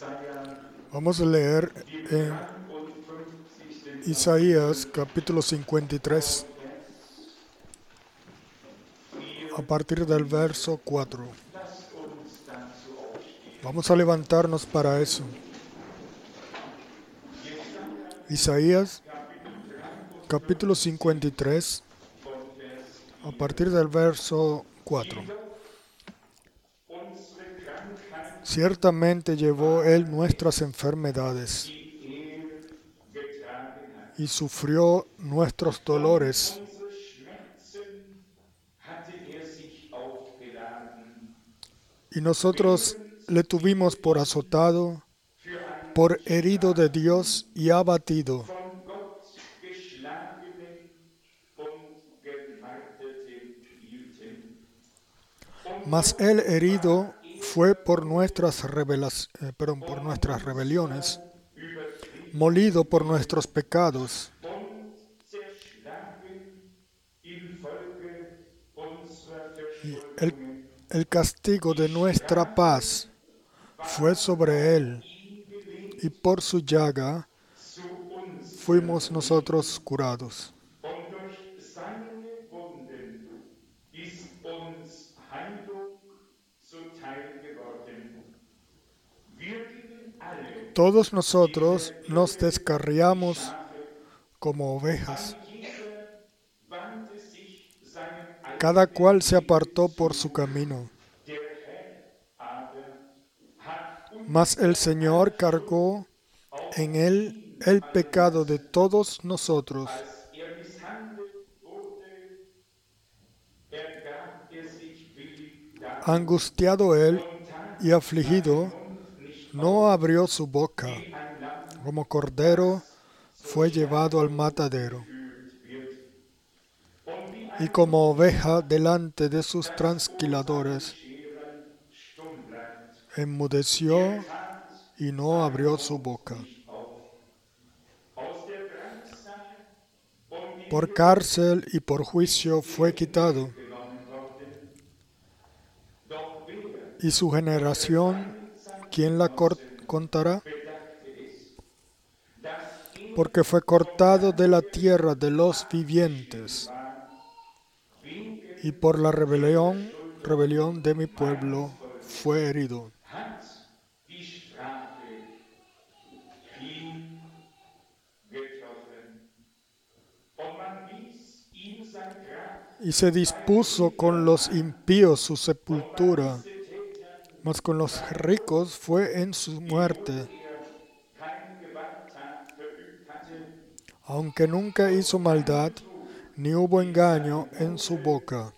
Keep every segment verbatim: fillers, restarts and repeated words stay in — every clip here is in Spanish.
Vamos a leer en Isaías capítulo cincuenta y tres a partir del verso cuatro. Vamos a levantarnos para eso. Isaías capítulo cincuenta y tres a partir del verso cuatro. Ciertamente llevó Él nuestras enfermedades y sufrió nuestros dolores. Y nosotros le tuvimos por azotado, por herido de Dios y abatido. Mas Él herido fue por nuestras, revelas, eh, perdón, por nuestras rebeliones, molido por nuestros pecados. Y el, el castigo de nuestra paz fue sobre Él, y por su llaga fuimos nosotros curados. Todos nosotros nos descarriamos como ovejas. Cada cual se apartó por su camino. Mas el Señor cargó en él el pecado de todos nosotros. Angustiado él y afligido, no abrió su boca. Como cordero fue llevado al matadero. Y como oveja delante de sus trasquiladores, enmudeció y no abrió su boca. Por cárcel y por juicio fue quitado. Y su generación, ¿quién la contará? Porque fue cortado de la tierra de los vivientes. Y por la rebelión, rebelión de mi pueblo fue herido. Y se dispuso con los impíos su sepultura, mas con los ricos fue en su muerte. Aunque nunca hizo maldad, ni hubo engaño en su boca.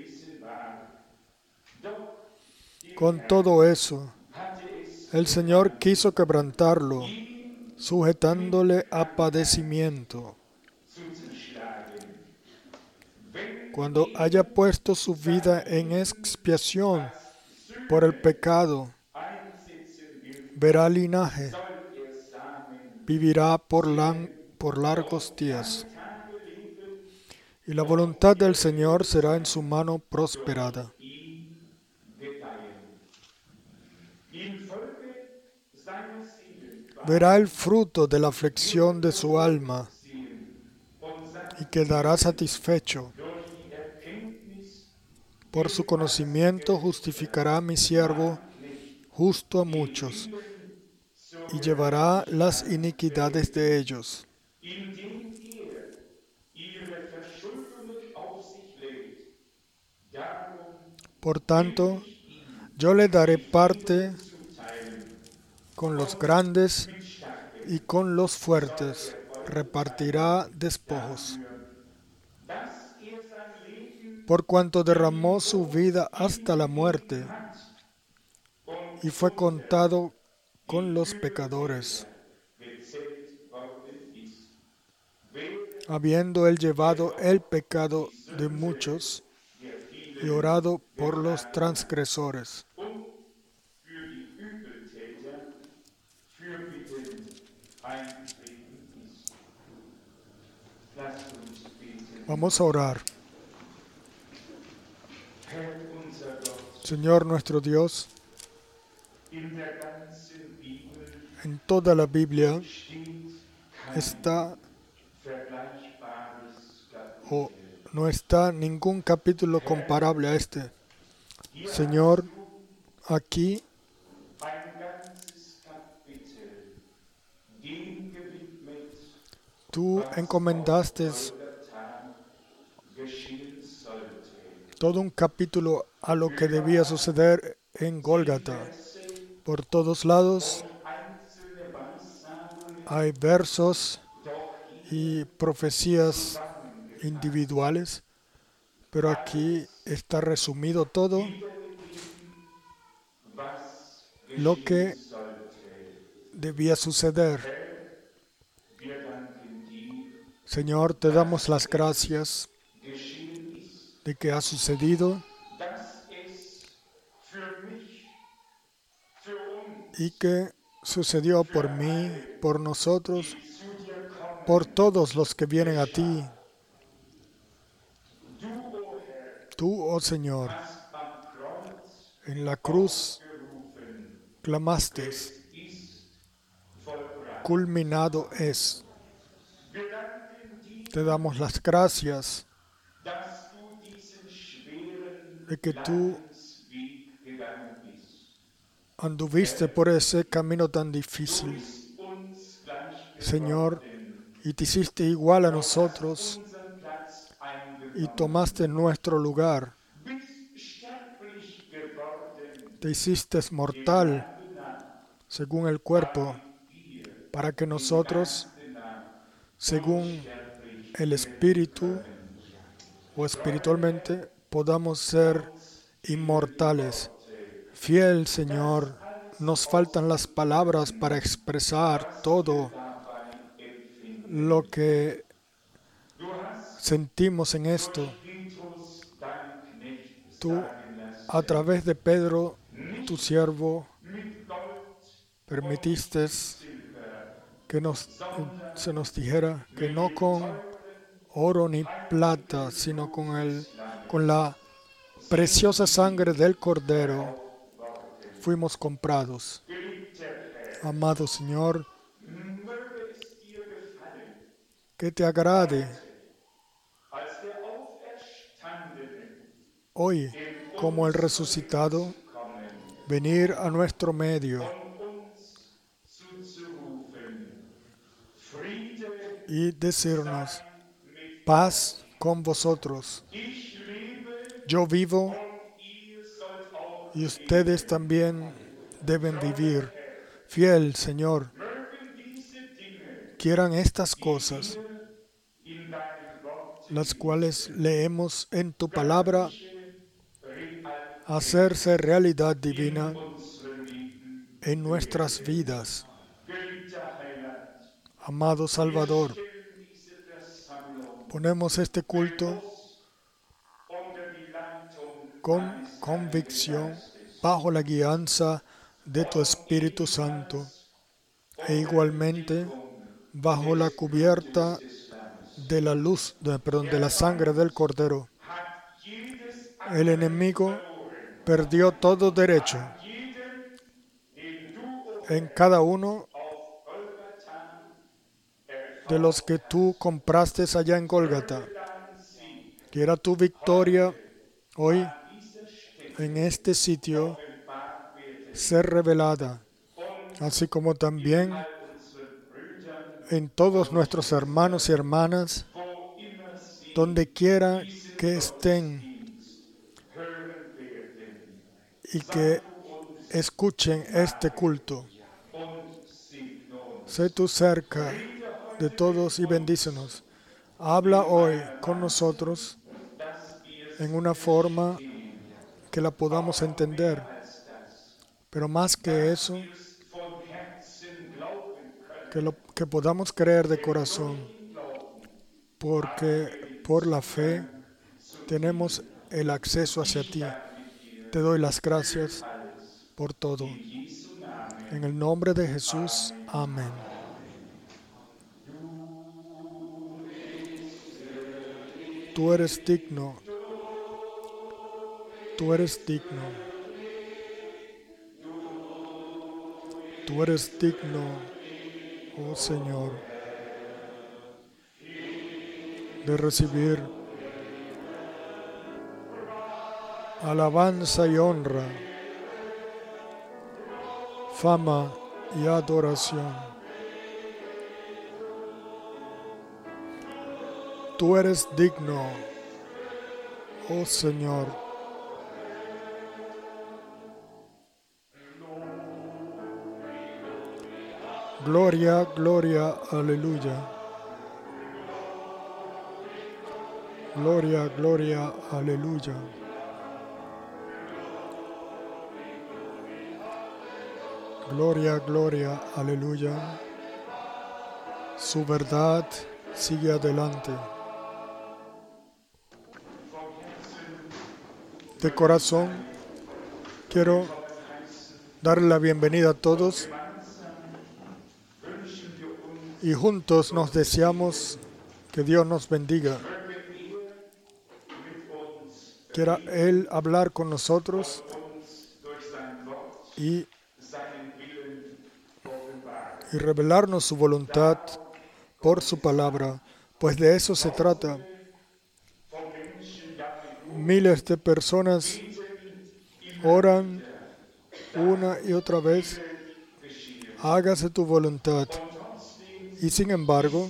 Con todo eso, el Señor quiso quebrantarlo, sujetándole a padecimiento. Cuando haya puesto su vida en expiación por el pecado, verá linaje, vivirá por, lan- por largos días. Y la voluntad del Señor será en su mano prosperada. Verá el fruto de la aflicción de su alma y quedará satisfecho. Por su conocimiento justificará a mi siervo justo a muchos y llevará las iniquidades de ellos. Por tanto, yo le daré parte con los grandes y con los fuertes repartirá despojos. Por cuanto derramó su vida hasta la muerte y fue contado con los pecadores, habiendo él llevado el pecado de muchos y orado por los transgresores. Vamos a orar. Señor nuestro Dios, En toda la Biblia está o no está ningún capítulo comparable a este. Señor, aquí tú encomendaste todo un capítulo a lo que debía suceder en Gólgata. Por todos lados hay versos y profecías individuales, pero aquí está resumido todo lo que debía suceder. Señor, te damos las gracias de que ha sucedido y que sucedió por mí, por nosotros, por todos los que vienen a ti. Tú, oh Señor, en la cruz clamaste, culminado es. Te damos las gracias de que tú anduviste por ese camino tan difícil, Señor, y te hiciste igual a nosotros y tomaste nuestro lugar. Te hiciste mortal según el cuerpo, para que nosotros, según el Espíritu o espiritualmente, podamos ser inmortales. Fiel Señor, nos faltan las palabras para expresar todo lo que sentimos en esto. Tú, a través de Pedro, tu siervo, permitiste que nos, se nos dijera que no con oro ni plata, sino con, el, con la preciosa sangre del Cordero fuimos comprados. Amado Señor, que te agrade hoy, como el resucitado, venir a nuestro medio y decirnos: paz con vosotros. Yo vivo y ustedes también deben vivir. Fiel Señor, quieran estas cosas, las cuales leemos en tu palabra, hacerse realidad divina en nuestras vidas. Amado Salvador, ponemos este culto con convicción bajo la guianza de tu Espíritu Santo e igualmente bajo la cubierta de la luz, de, perdón, de la sangre del Cordero. El enemigo perdió todo derecho en cada uno de los que tú compraste allá en Gólgata. Quiera tu victoria hoy en este sitio ser revelada, así como también en todos nuestros hermanos y hermanas, donde quiera que estén y que escuchen este culto. Sé tú cerca de todos y bendícenos. Habla hoy con nosotros en una forma que la podamos entender. Pero más que eso, que, lo, que podamos creer de corazón, porque por la fe tenemos el acceso hacia ti. Te doy las gracias por todo. En el nombre de Jesús, amén. Tú eres digno. Tú eres digno. Tú eres digno, oh Señor, de recibir alabanza y honra, fama y adoración. Tú eres digno, oh Señor. Gloria, gloria, aleluya. Gloria, gloria, aleluya. Gloria, gloria, aleluya. Su verdad sigue adelante. De corazón, quiero darle la bienvenida a todos y juntos nos deseamos que Dios nos bendiga. Quiera Él hablar con nosotros y, y revelarnos su voluntad por su palabra, pues de eso se trata. Miles de personas oran una y otra vez, hágase tu voluntad. Y sin embargo,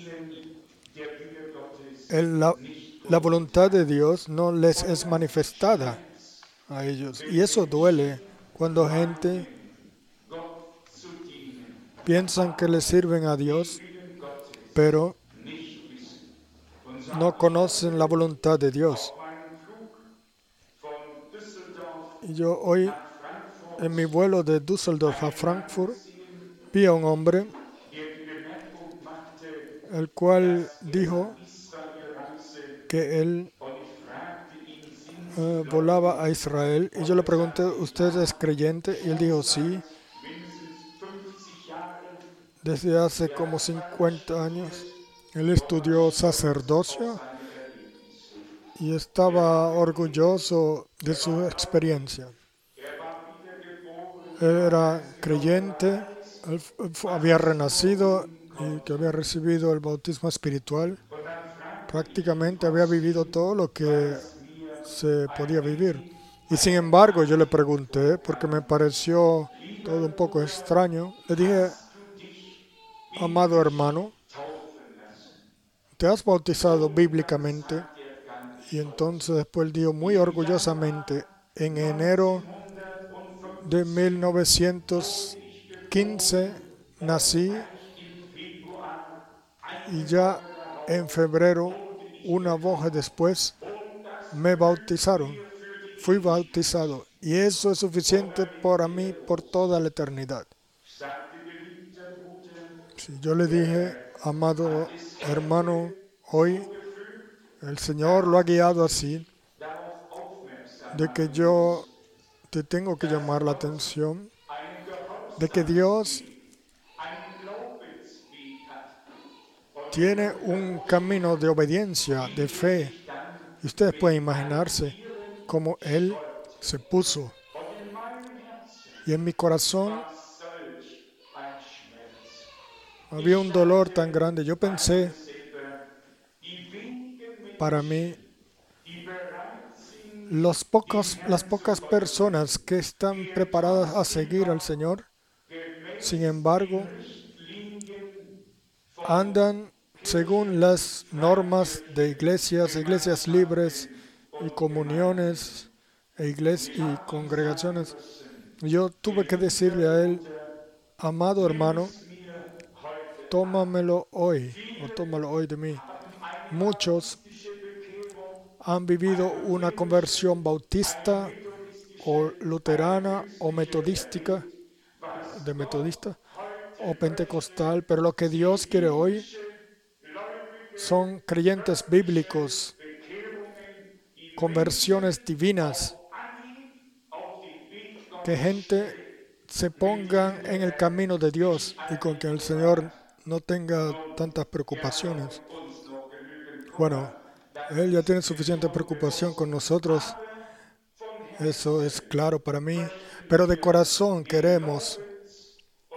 el, la, la voluntad de Dios no les es manifestada a ellos. Y eso duele cuando gente piensan que le sirven a Dios, pero no conocen la voluntad de Dios. Y yo hoy, en mi vuelo de Düsseldorf a Frankfurt, vi a un hombre el cual dijo que él uh, volaba a Israel. Y yo le pregunté, ¿usted es creyente? Y él dijo, sí. Desde hace como cincuenta años. Él estudió sacerdocio y estaba orgulloso de su experiencia. Él era creyente, él había renacido y que había recibido el bautismo espiritual. Prácticamente había vivido todo lo que se podía vivir. Y sin embargo, yo le pregunté, porque me pareció todo un poco extraño, le dije, amado hermano, ¿te has bautizado bíblicamente? Y entonces después él dijo muy orgullosamente, en enero de mil novecientos quince nací y ya en febrero, una voz después, me bautizaron. Fui bautizado y eso es suficiente para mí por toda la eternidad. Si yo le dije, amado hermano, hoy el Señor lo ha guiado así, de que yo te tengo que llamar la atención, de que Dios tiene un camino de obediencia, de fe. Y ustedes pueden imaginarse cómo Él se puso. Y en mi corazón había un dolor tan grande. Yo pensé, para mí, los pocos, las pocas personas que están preparadas a seguir al Señor, sin embargo, andan según las normas de iglesias, iglesias libres y comuniones e iglesias y congregaciones. Yo tuve que decirle a él, amado hermano, tómamelo hoy, o tómalo hoy de mí. Muchos han vivido una conversión bautista o luterana o metodística, de metodista o pentecostal, pero lo que Dios quiere hoy son creyentes bíblicos, conversiones divinas, que gente se pongan en el camino de Dios y con que el Señor no tenga tantas preocupaciones. Bueno, Él ya tiene suficiente preocupación con nosotros, eso es claro para mí, pero de corazón queremos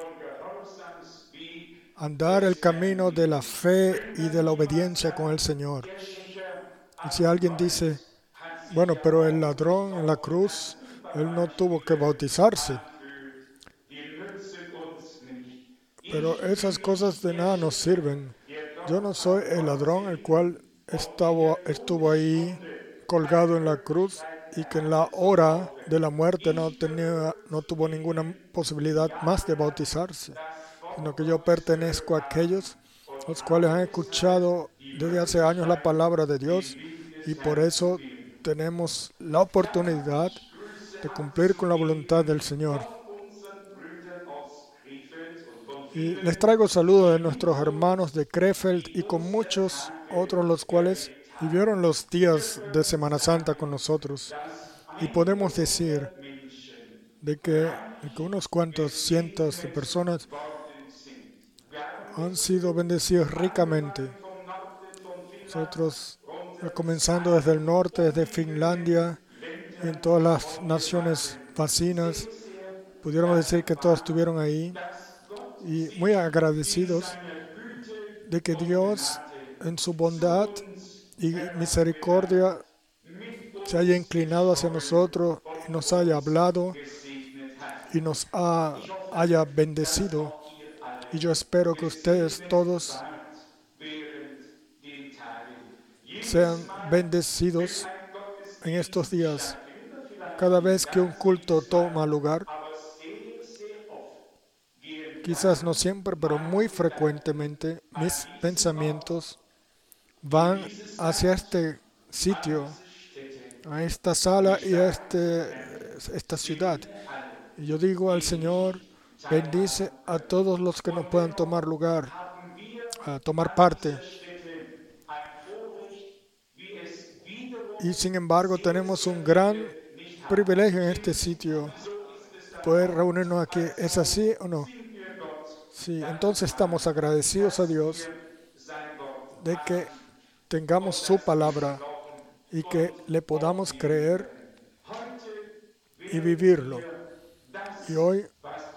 andar el camino de la fe y de la obediencia con el Señor. Y si alguien dice, bueno, pero el ladrón en la cruz, él no tuvo que bautizarse. Pero esas cosas de nada nos sirven. Yo no soy el ladrón el cual estaba, estuvo ahí colgado en la cruz y que en la hora de la muerte no, tenía, no tuvo ninguna posibilidad más de bautizarse, sino que yo pertenezco a aquellos los cuales han escuchado desde hace años la palabra de Dios y por eso tenemos la oportunidad de cumplir con la voluntad del Señor. Y les traigo saludos de nuestros hermanos de Krefeld y con muchos otros los cuales vivieron los días de Semana Santa con nosotros. Y podemos decir de que, de que unos cuantos cientos de personas han sido bendecidos ricamente. Nosotros, eh, comenzando desde el norte, desde Finlandia y en todas las naciones vecinas, pudiéramos decir que todos estuvieron ahí y muy agradecidos de que Dios en su bondad y misericordia se haya inclinado hacia nosotros y nos haya hablado y nos ha, haya bendecido. Y yo espero que ustedes todos sean bendecidos en estos días. Cada vez que un culto toma lugar, quizás no siempre, pero muy frecuentemente, mis pensamientos van hacia este sitio, a esta sala y a este, esta ciudad. Y yo digo al Señor, bendice a todos los que no puedan tomar lugar, a tomar parte. Y sin embargo tenemos un gran privilegio en este sitio, poder reunirnos aquí. ¿Es así o no? Sí, entonces estamos agradecidos a Dios de que tengamos su palabra y que le podamos creer y vivirlo. Y hoy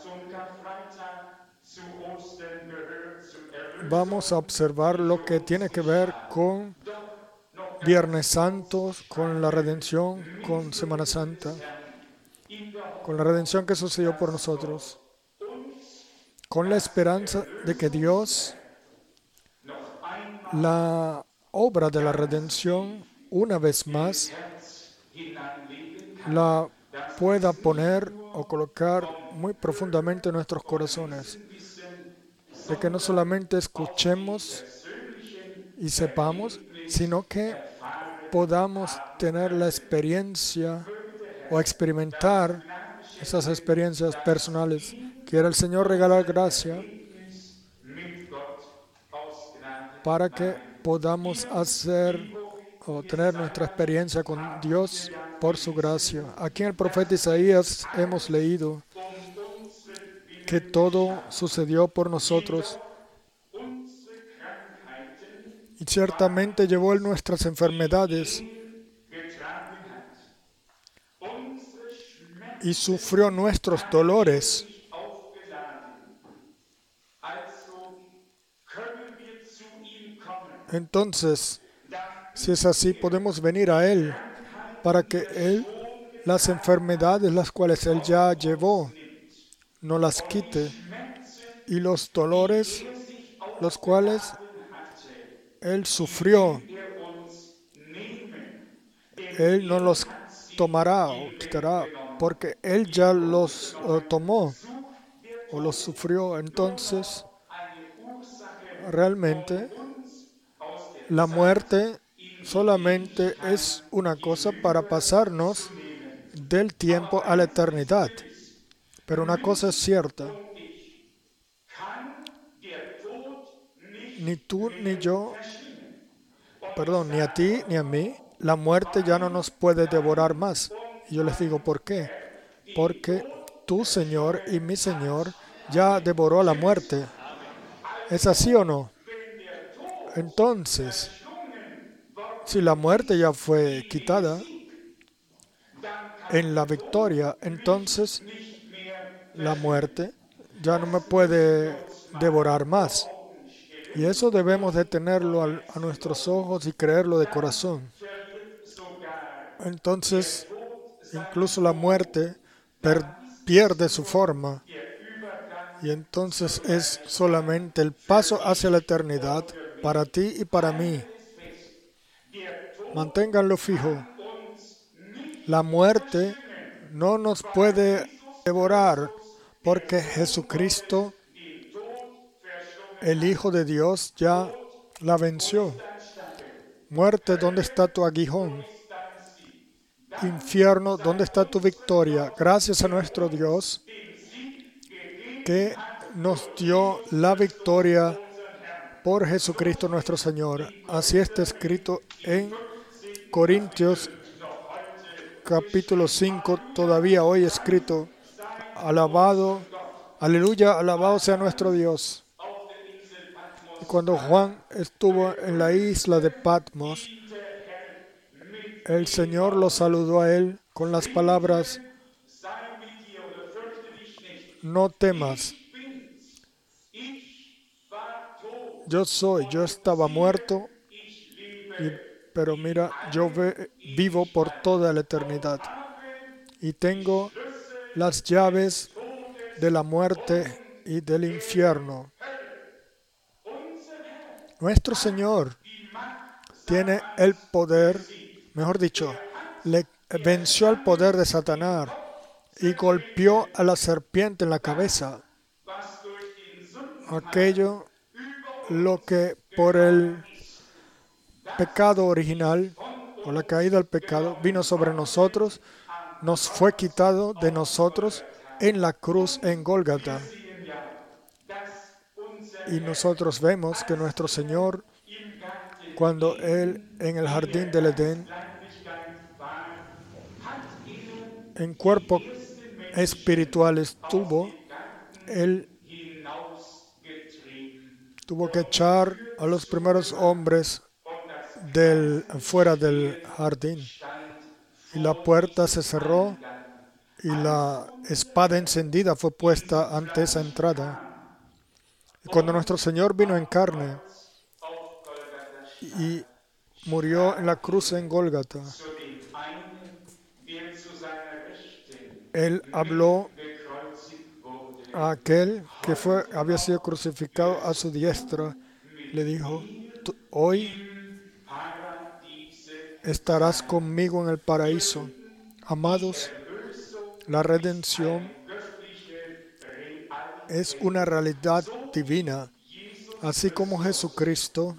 vamos a observar lo que tiene que ver con Viernes Santo, con la redención, con Semana Santa, con la redención que sucedió por nosotros, con la esperanza de que Dios, la obra de la redención, una vez más, la pueda poner o colocar muy profundamente en nuestros corazones, de que no solamente escuchemos y sepamos, sino que podamos tener la experiencia o experimentar esas experiencias personales. Quiera el Señor regalar gracia para que podamos hacer o tener nuestra experiencia con Dios por su gracia. Aquí en el profeta Isaías hemos leído que todo sucedió por nosotros y ciertamente llevó Él nuestras enfermedades y sufrió nuestros dolores. Entonces, si es así, podemos venir a Él para que Él, las enfermedades las cuales Él ya llevó, no las quite, y los dolores los cuales Él sufrió, Él no los tomará o quitará, porque Él ya los uh, tomó o los sufrió. Entonces, realmente, la muerte solamente es una cosa para pasarnos del tiempo a la eternidad. Pero una cosa es cierta, ni tú ni yo, perdón, ni a ti ni a mí, la muerte ya no nos puede devorar más. Y yo les digo, ¿por qué? Porque tu Señor y mi Señor ya devoró la muerte. ¿Es así o no? Entonces, si la muerte ya fue quitada en la victoria, entonces la muerte ya no me puede devorar más. Y eso debemos de tenerlo al- a nuestros ojos y creerlo de corazón. Entonces, incluso la muerte per- pierde su forma y entonces es solamente el paso hacia la eternidad para ti y para mí. Manténganlo fijo. La muerte no nos puede devorar porque Jesucristo, el Hijo de Dios, ya la venció. Muerte, ¿dónde está tu aguijón? Infierno, ¿dónde está tu victoria? Gracias a nuestro Dios que nos dio la victoria por Jesucristo nuestro Señor. Así está escrito en Corintios capítulo cinco, todavía hoy escrito, alabado, aleluya, alabado sea nuestro Dios. Y cuando Juan estuvo en la isla de Patmos, el Señor lo saludó a él con las palabras, no temas, yo soy, yo estaba muerto, y, pero mira, yo ve, vivo por toda la eternidad y tengo las llaves de la muerte y del infierno. Nuestro Señor tiene el poder, mejor dicho, le venció al poder de Satanás y golpeó a la serpiente en la cabeza. Aquello lo que por el pecado original o la caída del pecado vino sobre nosotros, nos fue quitado de nosotros en la cruz en Gólgata. Y nosotros vemos que nuestro Señor, cuando Él en el jardín del Edén, en cuerpo espiritual estuvo, Él tuvo que echar a los primeros hombres del, fuera del jardín. Y la puerta se cerró y la espada encendida fue puesta ante esa entrada. Y cuando nuestro Señor vino en carne y murió en la cruz en Gólgata, Él habló a aquel que fue, había sido crucificado a su diestra, le dijo, hoy estarás conmigo en el paraíso. Amados, la redención es una realidad divina, así como Jesucristo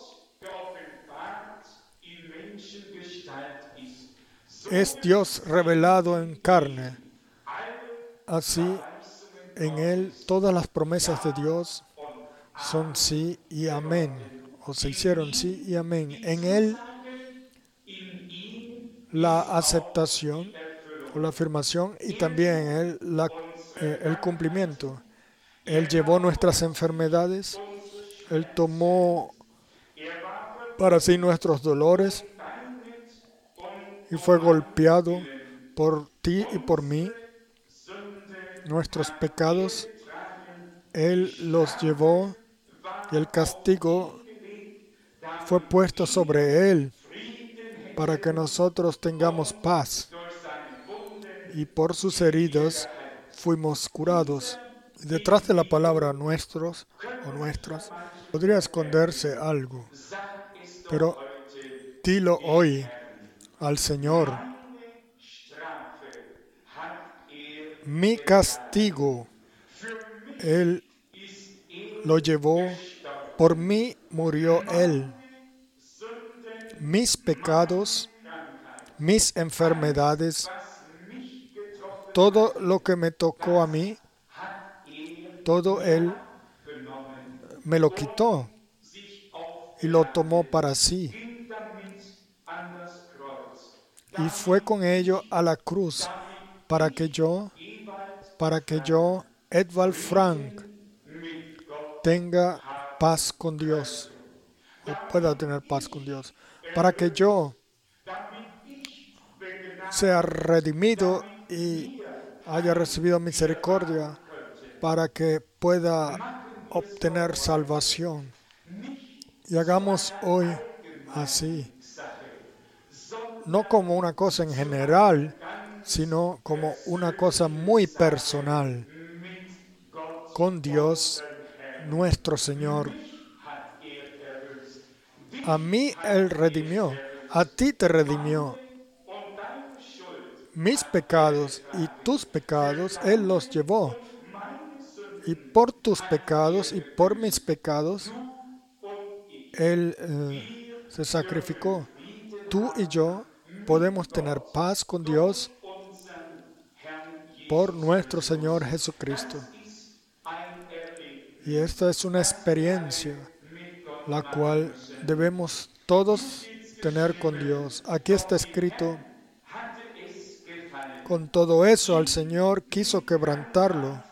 es Dios revelado en carne. Así en Él todas las promesas de Dios son sí y amén, o se hicieron sí y amén. En Él la aceptación o la afirmación y también en Él la, eh, el cumplimiento. Él llevó nuestras enfermedades, Él tomó para sí nuestros dolores y fue golpeado por ti y por mí. Nuestros pecados, Él los llevó y el castigo fue puesto sobre Él para que nosotros tengamos paz. Y por sus heridas fuimos curados. Y detrás de la palabra nuestros o nuestras podría esconderse algo, pero dilo hoy al Señor. Mi castigo, Él lo llevó, por mí murió Él. Mis pecados, mis enfermedades, todo lo que me tocó a mí, todo Él me lo quitó y lo tomó para sí. Y fue con ello a la cruz para que yo, para que yo, Edvald Frank, tenga paz con Dios o pueda tener paz con Dios. Para que yo sea redimido y haya recibido misericordia, para que pueda obtener salvación. Y hagamos hoy así, no como una cosa en general, sino como una cosa muy personal con Dios, nuestro Señor. A mí Él redimió, a ti te redimió. Mis pecados y tus pecados Él los llevó. Y por tus pecados y por mis pecados Él eh, se sacrificó. Tú y yo podemos tener paz con Dios por nuestro Señor Jesucristo. Y esta es una experiencia la cual debemos todos tener con Dios. Aquí está escrito, con todo eso al Señor quiso quebrantarlo,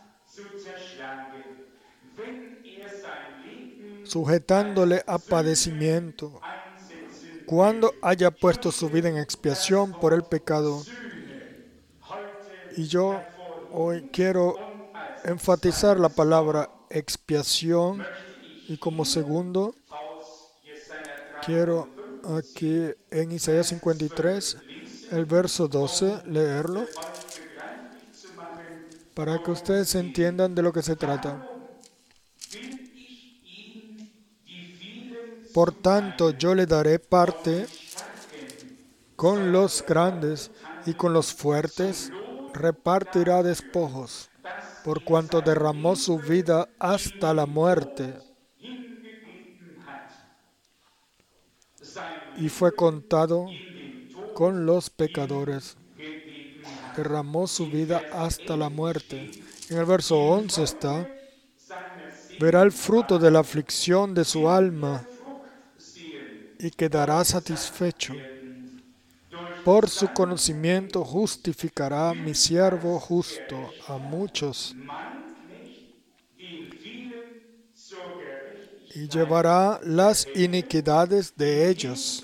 sujetándole a padecimiento, cuando haya puesto su vida en expiación por el pecado. Y yo hoy quiero enfatizar la palabra expiación, y como segundo quiero aquí en Isaías cincuenta y tres, el verso doce, leerlo para que ustedes entiendan de lo que se trata. Por tanto, yo le daré parte con los grandes y con los fuertes repartirá despojos, por cuanto derramó su vida hasta la muerte y fue contado con los pecadores. Derramó su vida hasta la muerte. En el verso once está, verá el fruto de la aflicción de su alma y quedará satisfecho. Por su conocimiento justificará mi siervo justo a muchos y llevará las iniquidades de ellos.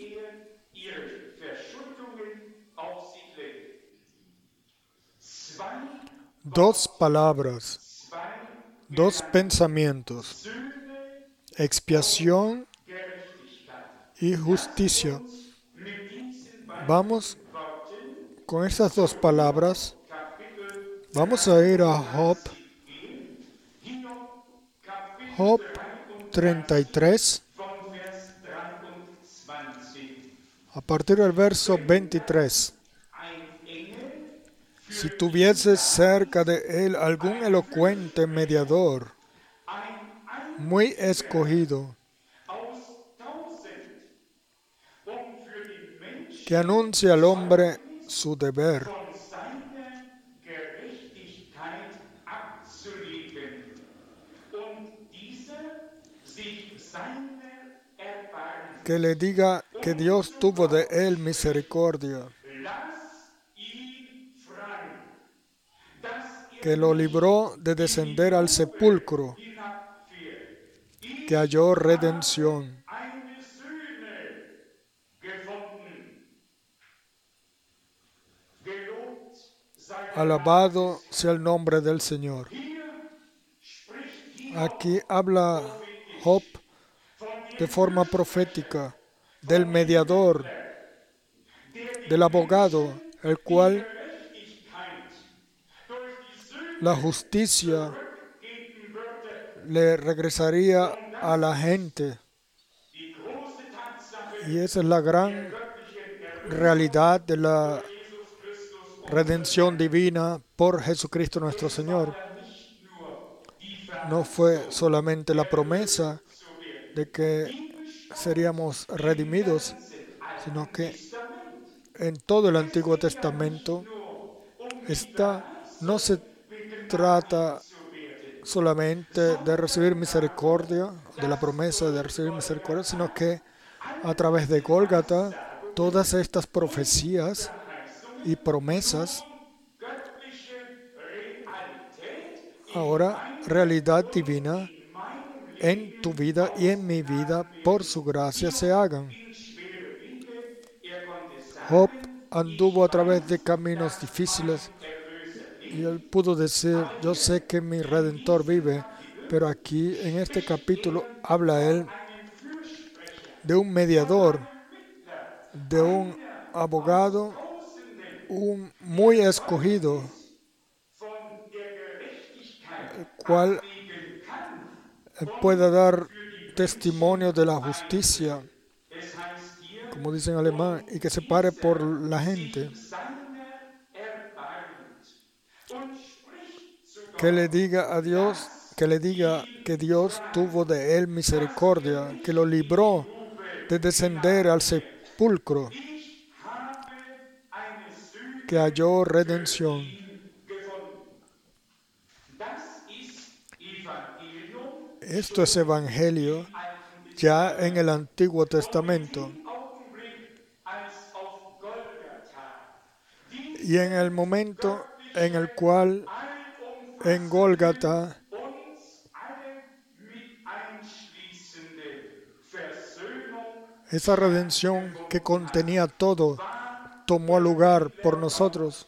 Dos palabras, dos pensamientos, expiación y justicia. Vamos con estas dos palabras, vamos a ir a Job, Job treinta y tres, a partir del verso veintitrés. Si tuvieses cerca de él algún elocuente mediador, muy escogido, que anuncie al hombre su deber, que le diga que Dios tuvo de él misericordia, que lo libró de descender al sepulcro, que halló redención. Alabado sea el nombre del Señor. Aquí habla Job de forma profética del mediador, del abogado, el cual la justicia le regresaría a la gente. Y esa es la gran realidad de la redención divina por Jesucristo nuestro Señor. No fue solamente la promesa de que seríamos redimidos, sino que en todo el Antiguo Testamento está, no se trata solamente de recibir misericordia, de la promesa de recibir misericordia, sino que a través de Gólgata, todas estas profecías y promesas, ahora realidad divina en tu vida y en mi vida, por su gracia se hagan. Job anduvo a través de caminos difíciles y él pudo decir, yo sé que mi Redentor vive, Pero aquí en este capítulo habla él de un mediador, de un abogado, un muy escogido, el cual pueda dar testimonio de la justicia, como dice en alemán, y que se pare por la gente, que le diga a Dios, que le diga que Dios tuvo de él misericordia, que lo libró de descender al sepulcro, que halló redención. Esto es evangelio ya en el Antiguo Testamento. Y en el momento en el cual en Gólgata esa redención que contenía todo tomó lugar por nosotros.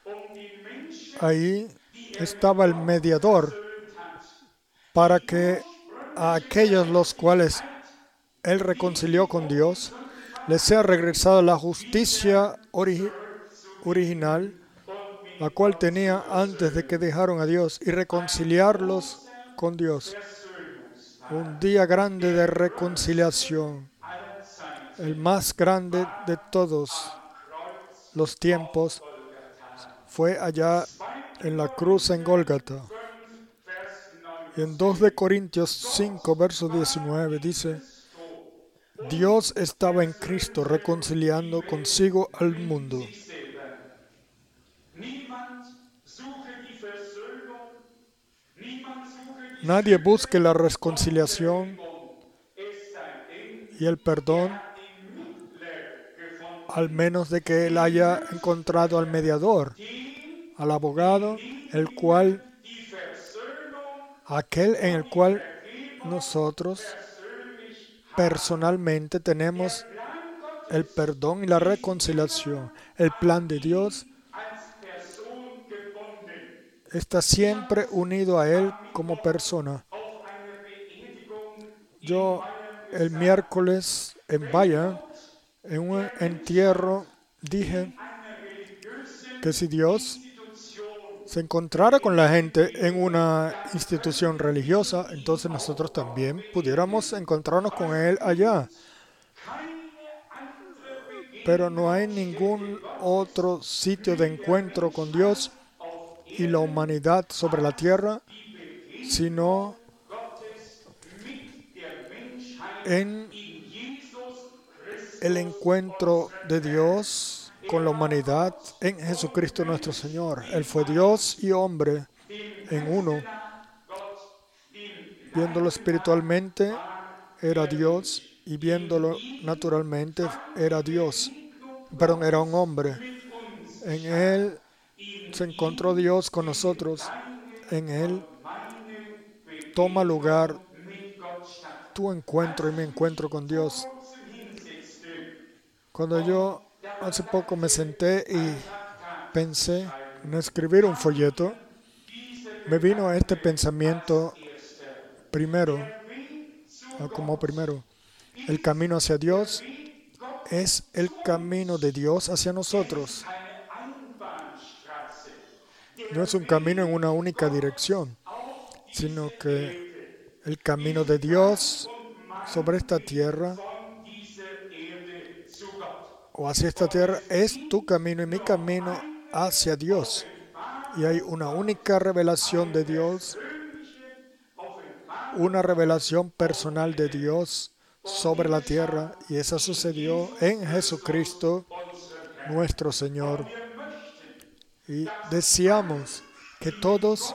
Ahí estaba el mediador para que a aquellos los cuales Él reconcilió con Dios les sea regresada la justicia ori- original, la cual tenía antes de que dejaron a Dios, y reconciliarlos con Dios. Un día grande de reconciliación, el más grande de todos los tiempos, fue allá en la cruz en Gólgata. Y en dos de Corintios cinco, verso diecinueve dice: Dios estaba en Cristo reconciliando consigo al mundo. Nadie busque la reconciliación y el perdón, al menos de que él haya encontrado al mediador, al abogado, el cual, aquel en el cual nosotros personalmente tenemos el perdón y la reconciliación. El plan de Dios está siempre unido a Él como persona. Yo el miércoles en Bayern, en un entierro, dije que si Dios se encontrara con la gente en una institución religiosa, entonces nosotros también pudiéramos encontrarnos con Él allá. Pero no hay ningún otro sitio de encuentro con Dios y la humanidad sobre la tierra, sino en el encuentro de Dios con la humanidad en Jesucristo nuestro Señor. Él fue Dios y hombre en uno. Viéndolo espiritualmente, era Dios, y viéndolo naturalmente, era Dios. Perdón, era un hombre. En Él se encontró Dios con nosotros. En Él toma lugar tu encuentro y mi encuentro con Dios. Cuando yo hace poco me senté y pensé en escribir un folleto, me vino este pensamiento primero, como primero. El camino hacia Dios es el camino de Dios hacia nosotros. No es un camino en una única dirección, sino que el camino de Dios sobre esta tierra o hacia esta tierra es tu camino y mi camino hacia Dios. Y hay una única revelación de Dios, una revelación personal de Dios sobre la tierra, y esa sucedió en Jesucristo nuestro Señor. Y deseamos que todos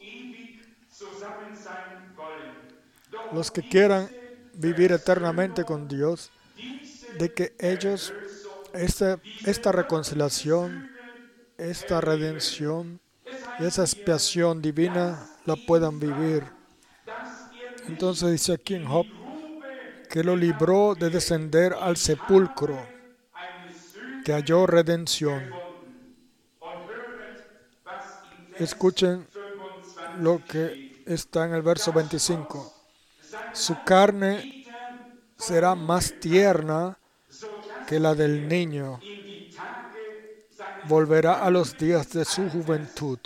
los que quieran vivir eternamente con Dios, de que ellos esta, esta reconciliación, esta redención y esa expiación divina la puedan vivir. Entonces dice aquí en Job que lo libró de descender al sepulcro, que halló redención. Escuchen lo que está en el verso veinticinco. Su carne será más tierna que la del niño. Volverá a los días de su juventud.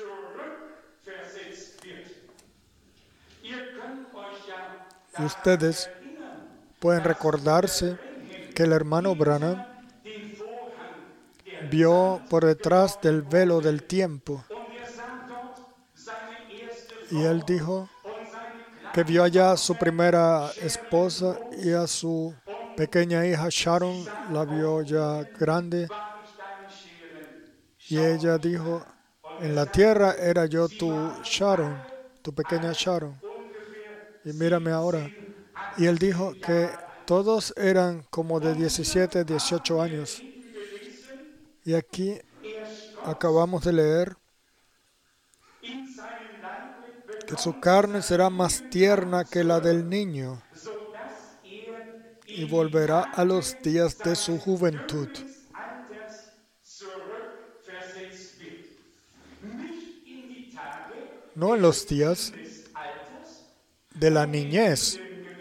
Y ustedes pueden recordarse que el hermano Branham vio por detrás del velo del tiempo. Y él dijo que vio allá a su primera esposa y a su pequeña hija Sharon, la vio ya grande. Y ella dijo, en la tierra era yo tu Sharon, tu pequeña Sharon. Y mírame ahora. Y él dijo que todos eran como de diecisiete, dieciocho años. Y aquí acabamos de leer que su carne será más tierna que la del niño y volverá a los días de su juventud. No en los días de la niñez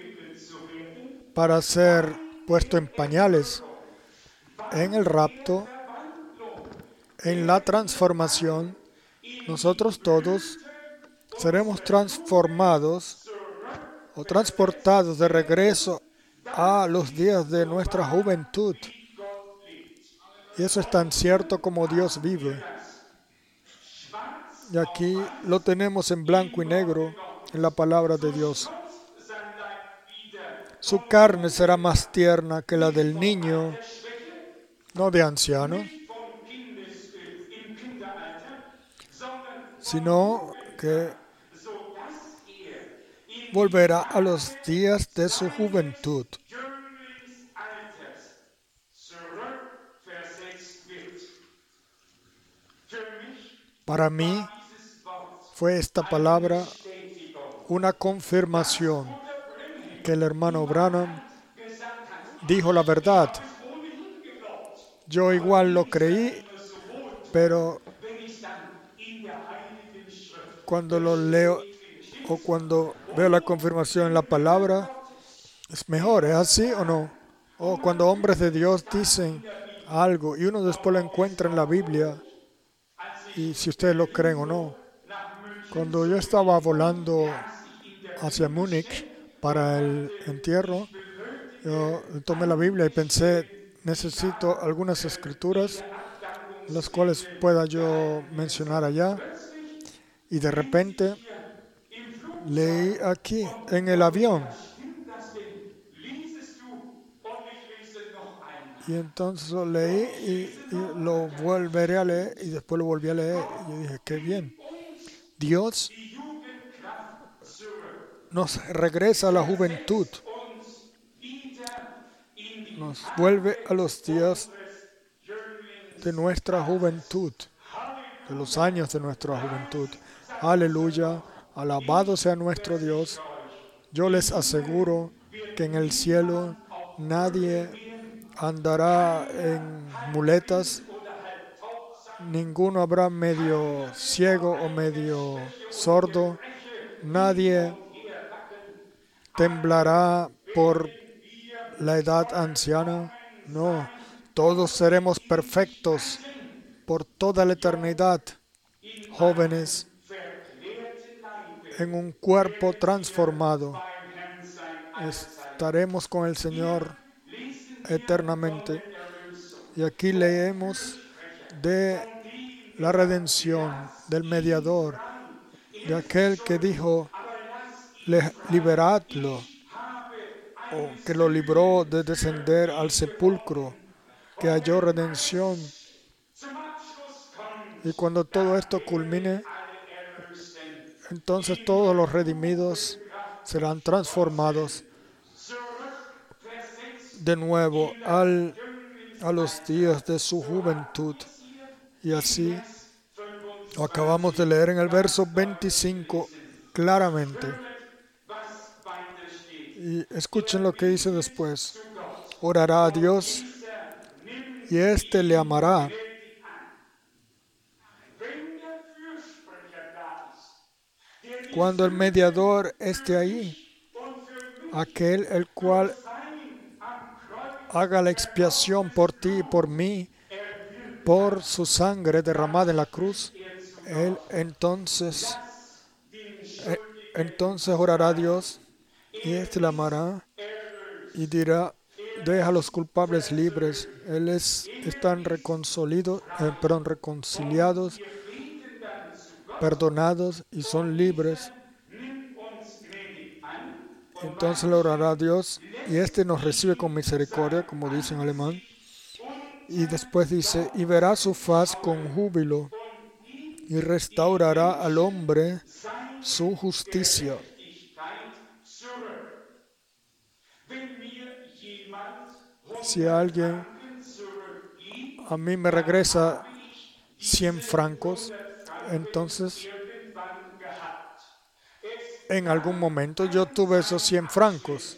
para ser puesto en pañales, en el rapto, en la transformación. Nosotros todos seremos transformados o transportados de regreso a los días de nuestra juventud. Y eso es tan cierto como Dios vive. Y aquí lo tenemos en blanco y negro en la palabra de Dios. Su carne será más tierna que la del niño, no de anciano, sino que volverá a los días de su juventud. Para mí fue esta palabra una confirmación que el hermano Branham dijo la verdad. Yo igual lo creí, pero cuando lo leo o cuando veo la confirmación en la palabra, es mejor, ¿es así o no? O cuando hombres de Dios dicen algo y uno después lo encuentra en la Biblia, y si ustedes lo creen o no. Cuando yo estaba volando hacia Múnich para el entierro, yo tomé la Biblia y pensé, necesito algunas escrituras, las cuales pueda yo mencionar allá. Y de repente leí aquí, en el avión. Y entonces lo leí y, y lo volveré a leer y después lo volví a leer. Y yo dije, qué bien. Dios nos regresa a la juventud. Nos vuelve a los días de nuestra juventud, de los años de nuestra juventud. Aleluya, alabado sea nuestro Dios. Yo les aseguro que en el cielo nadie andará en muletas, ninguno habrá medio ciego o medio sordo, nadie temblará por la edad anciana, no, todos seremos perfectos por toda la eternidad, jóvenes, en un cuerpo transformado. Estaremos con el Señor eternamente. Y aquí leemos de la redención, del mediador, de aquel que dijo, liberadlo, o que lo libró de descender al sepulcro, que halló redención. Y cuando todo esto culmine, entonces todos los redimidos serán transformados de nuevo al, a los días de su juventud. Y así lo acabamos de leer en el verso veinticinco claramente. Y escuchen lo que dice después. Orará a Dios y éste le amará. cuando el mediador esté ahí, aquel el cual haga la expiación por ti y por mí, por su sangre derramada en la cruz, Él entonces, eh, entonces orará a Dios y éste le amará y dirá, deja a los culpables libres. Ellos están reconciliados, eh, perdón, reconciliados, perdonados y son libres. Entonces le orará a Dios y éste nos recibe con misericordia, como dice en alemán. Y después dice, y verá su faz con júbilo y restaurará al hombre su justicia. Si alguien a mí me regresa cien francos, entonces en algún momento yo tuve esos cien francos.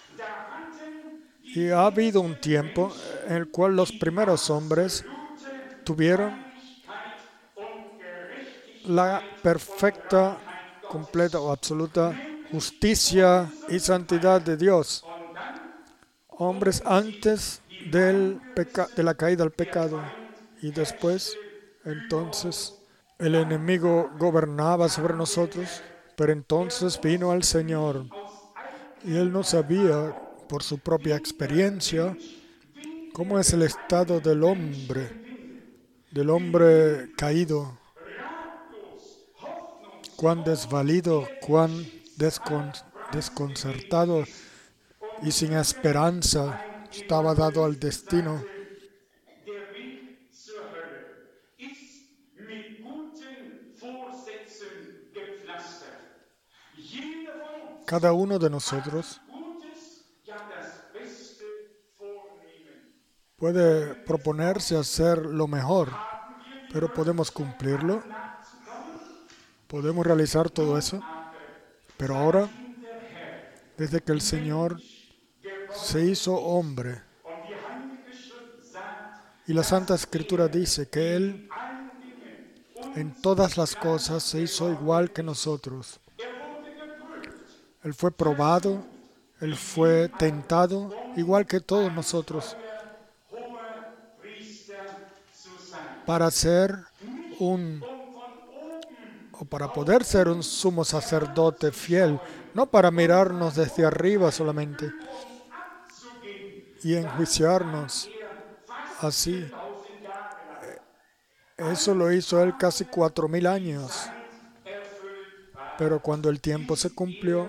Y ha habido un tiempo en el cual los primeros hombres tuvieron la perfecta, completa o absoluta justicia y santidad de Dios. Hombres antes del peca- de la caída al pecado. Y después, entonces, el enemigo gobernaba sobre nosotros, pero entonces vino el Señor y Él no sabía por su propia experiencia cómo es el estado del hombre, del hombre caído, cuán desvalido, cuán descon- desconcertado y sin esperanza estaba dado al destino. Cada uno de nosotros puede proponerse hacer lo mejor, pero podemos cumplirlo, podemos realizar todo eso. Pero ahora, desde que el Señor se hizo hombre, y la Santa Escritura dice que Él en todas las cosas se hizo igual que nosotros. Él fue probado, Él fue tentado, igual que todos nosotros, para ser un, o para poder ser un sumo sacerdote fiel, no para mirarnos desde arriba solamente y enjuiciarnos así. Eso lo hizo Él casi cuatro mil años. Pero cuando el tiempo se cumplió,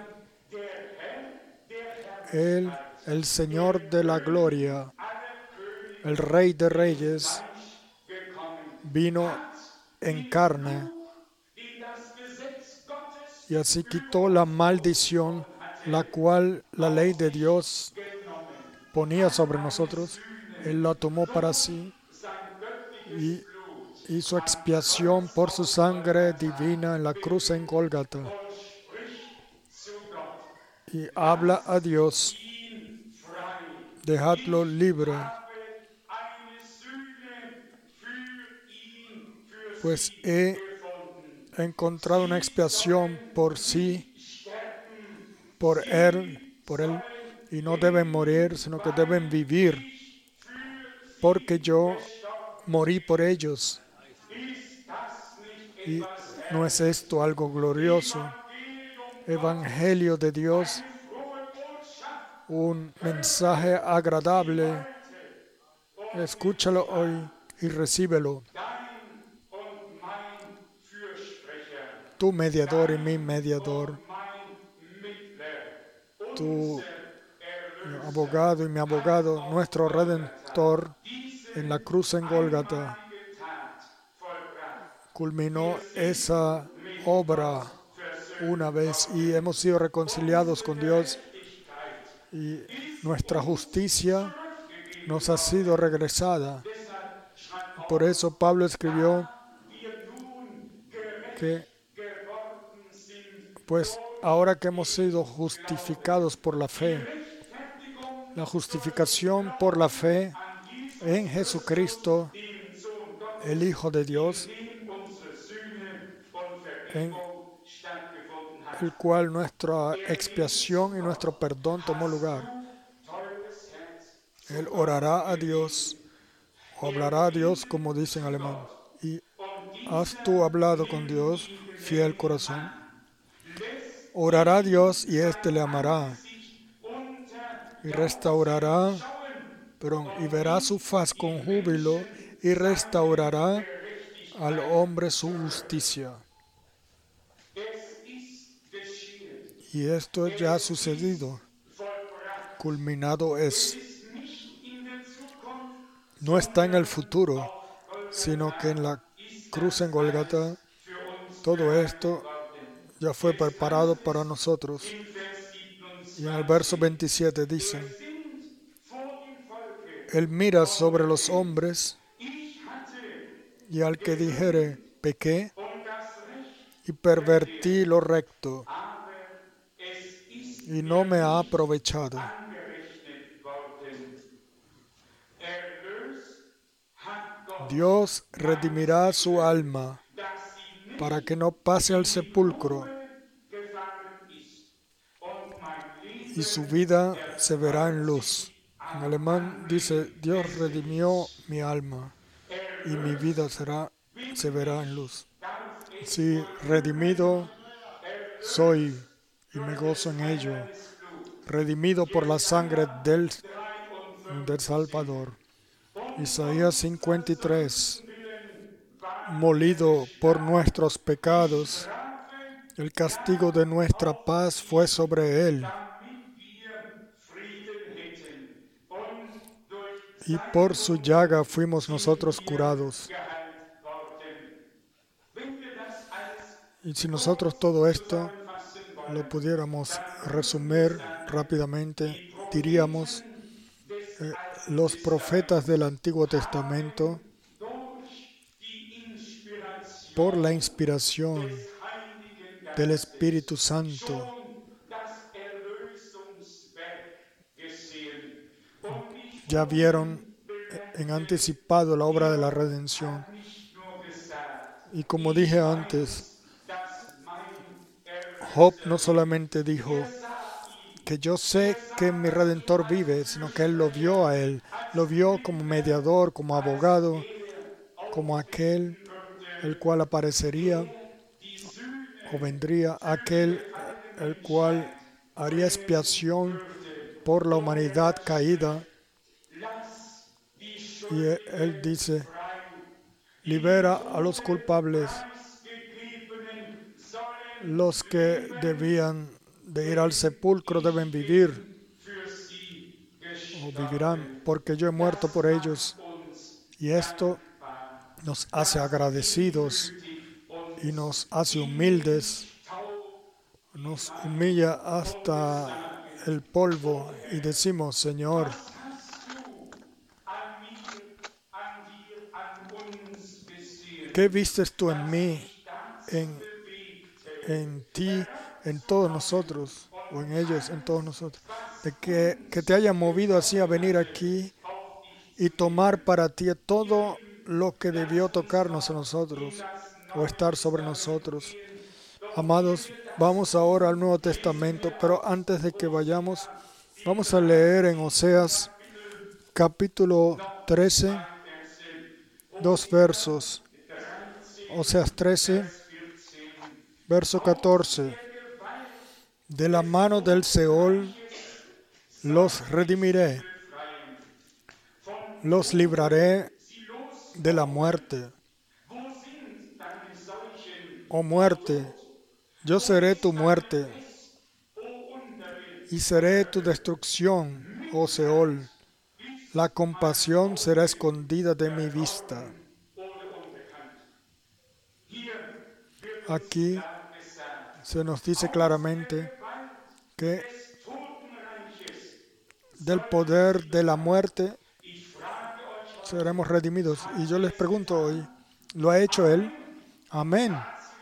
Él, el Señor de la gloria, el Rey de reyes, vino en carne y así quitó la maldición la cual la ley de Dios ponía sobre nosotros. Él la tomó para sí y hizo expiación por su sangre divina en la cruz en Gólgata. Y habla a Dios, dejadlo libre, pues he encontrado una expiación por sí, por él, por él, y no deben morir, sino que deben vivir, porque yo morí por ellos. Y no es esto algo glorioso, Evangelio de Dios, un mensaje agradable. Escúchalo hoy y recíbelo. Tu mediador y mi mediador, tu abogado y mi abogado, nuestro Redentor en la cruz en Gólgata, culminó esa obra una vez y hemos sido reconciliados con Dios y nuestra justicia nos ha sido regresada. Por eso Pablo escribió que, pues ahora que hemos sido justificados por la fe, la justificación por la fe en Jesucristo, el Hijo de Dios, en el cual nuestra expiación y nuestro perdón tomó lugar. Él orará a Dios, o hablará a Dios, como dice en alemán. Y has tú hablado con Dios, fiel corazón. Orará a Dios y éste le amará y restaurará, perdón, y verá su faz con júbilo y restaurará al hombre su justicia. Y esto ya ha sucedido, culminado es. No está en el futuro, sino que en la cruz en Golgata, todo esto ya fue preparado para nosotros. Y en el verso veintisiete dicen, Él mira sobre los hombres y al que dijere, pequé y pervertí lo recto y no me ha aprovechado. Dios redimirá su alma para que no pase al sepulcro y su vida se verá en luz. En alemán dice, Dios redimió mi alma y mi vida será, se verá en luz. Sí, redimido soy y me gozo en ello. Redimido por la sangre del, del Salvador. Isaías cincuenta y tres. Molido por nuestros pecados, el castigo de nuestra paz fue sobre él. Y por su llaga fuimos nosotros curados. Y si nosotros todo esto lo pudiéramos resumir rápidamente, diríamos, eh, los profetas del Antiguo Testamento, por la inspiración del Espíritu Santo, ya vieron en anticipado la obra de la redención. Y como dije antes, Job no solamente dijo que yo sé que mi Redentor vive, sino que él lo vio a él, lo vio como mediador, como abogado, como aquel el cual aparecería o vendría, aquel el cual haría expiación por la humanidad caída. Y él dice, libera a los culpables, los que debían de ir al sepulcro deben vivir o vivirán, porque yo he muerto por ellos. Y esto nos hace agradecidos y nos hace humildes, nos humilla hasta el polvo y decimos, Señor, ¿qué vistes tú en mí, en, en ti, en todos nosotros, o en ellos, en todos nosotros? De que, que te haya movido así a venir aquí y tomar para ti todo lo que debió tocarnos a nosotros o estar sobre nosotros. Amados, vamos ahora al Nuevo Testamento, pero antes de que vayamos, vamos a leer en Oseas capítulo trece, dos versos. Oseas trece, verso catorce. De la mano del Seol los redimiré, los libraré de la muerte. Oh muerte, yo seré tu muerte y seré tu destrucción, oh Seol. La compasión será escondida de mi vista. Aquí se nos dice claramente que del poder de la muerte seremos redimidos. Y yo les pregunto hoy, ¿lo ha hecho Él? Amén.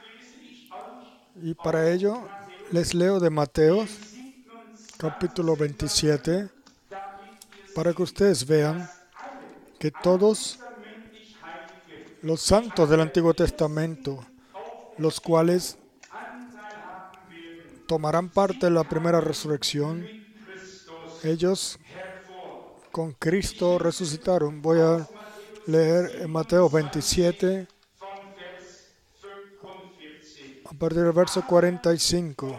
Y para ello les leo de Mateo capítulo veintisiete, para que ustedes vean que todos los santos del Antiguo Testamento, los cuales tomarán parte en la primera resurrección. Ellos con Cristo resucitaron. Voy a leer en Mateo veintisiete, a partir del verso cuarenta y cinco.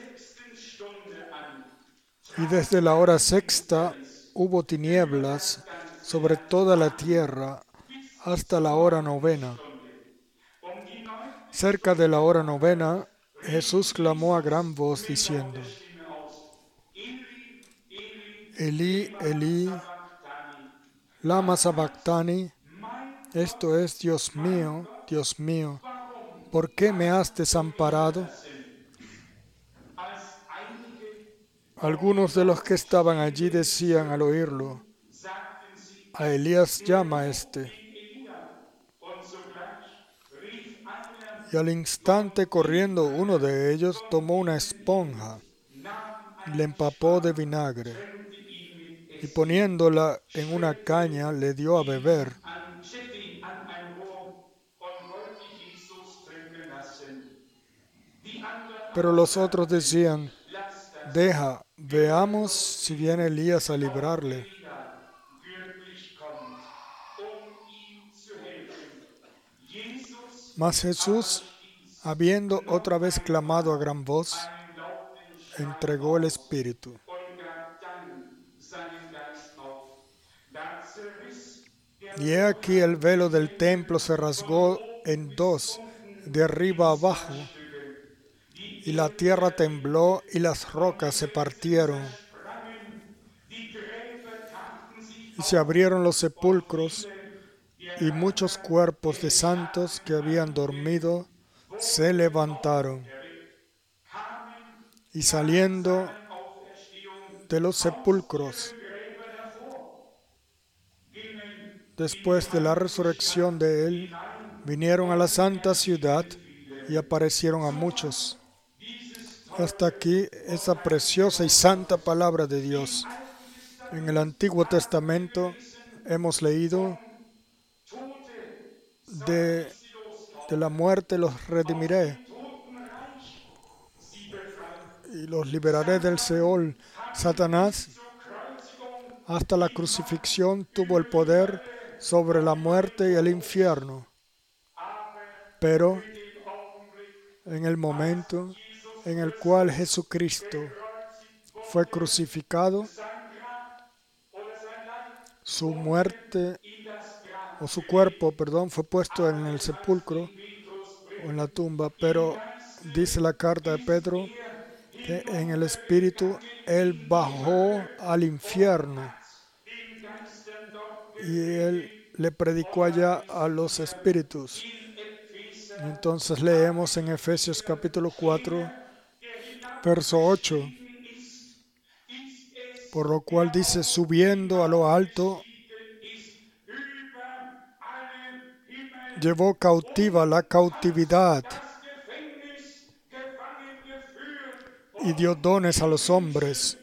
Y desde la hora sexta hubo tinieblas sobre toda la tierra hasta la hora novena. Cerca de la hora novena, Jesús clamó a gran voz diciendo: Elí, Elí, lama sabactani. Esto es: Dios mío, Dios mío, ¿por qué me has desamparado? Algunos de los que estaban allí decían al oírlo: a Elías llama este. Y al instante, corriendo, uno de ellos tomó una esponja, le empapó de vinagre y poniéndola en una caña le dio a beber. Pero los otros decían: deja, veamos si viene Elías a librarle. Mas Jesús, habiendo otra vez clamado a gran voz, entregó el Espíritu. Y he aquí el velo del templo se rasgó en dos, de arriba abajo, y la tierra tembló y las rocas se partieron. Y se abrieron los sepulcros, y muchos cuerpos de santos que habían dormido se levantaron. Y saliendo de los sepulcros, después de la resurrección de él, vinieron a la santa ciudad y aparecieron a muchos. Hasta aquí esa preciosa y santa palabra de Dios. En el Antiguo Testamento hemos leído: de, de la muerte los redimiré y los liberaré del Seol. Satanás, hasta la crucifixión, tuvo el poder sobre la muerte y el infierno. Pero en el momento en el cual Jesucristo fue crucificado, su muerte o su cuerpo, perdón, fue puesto en el sepulcro o en la tumba. Pero dice la carta de Pedro que en el Espíritu Él bajó al infierno y Él le predicó allá a los espíritus. Y entonces leemos en Efesios capítulo cuatro, verso ocho. Por lo cual dice: subiendo a lo alto, llevó cautiva la cautividad y dio dones a los hombres.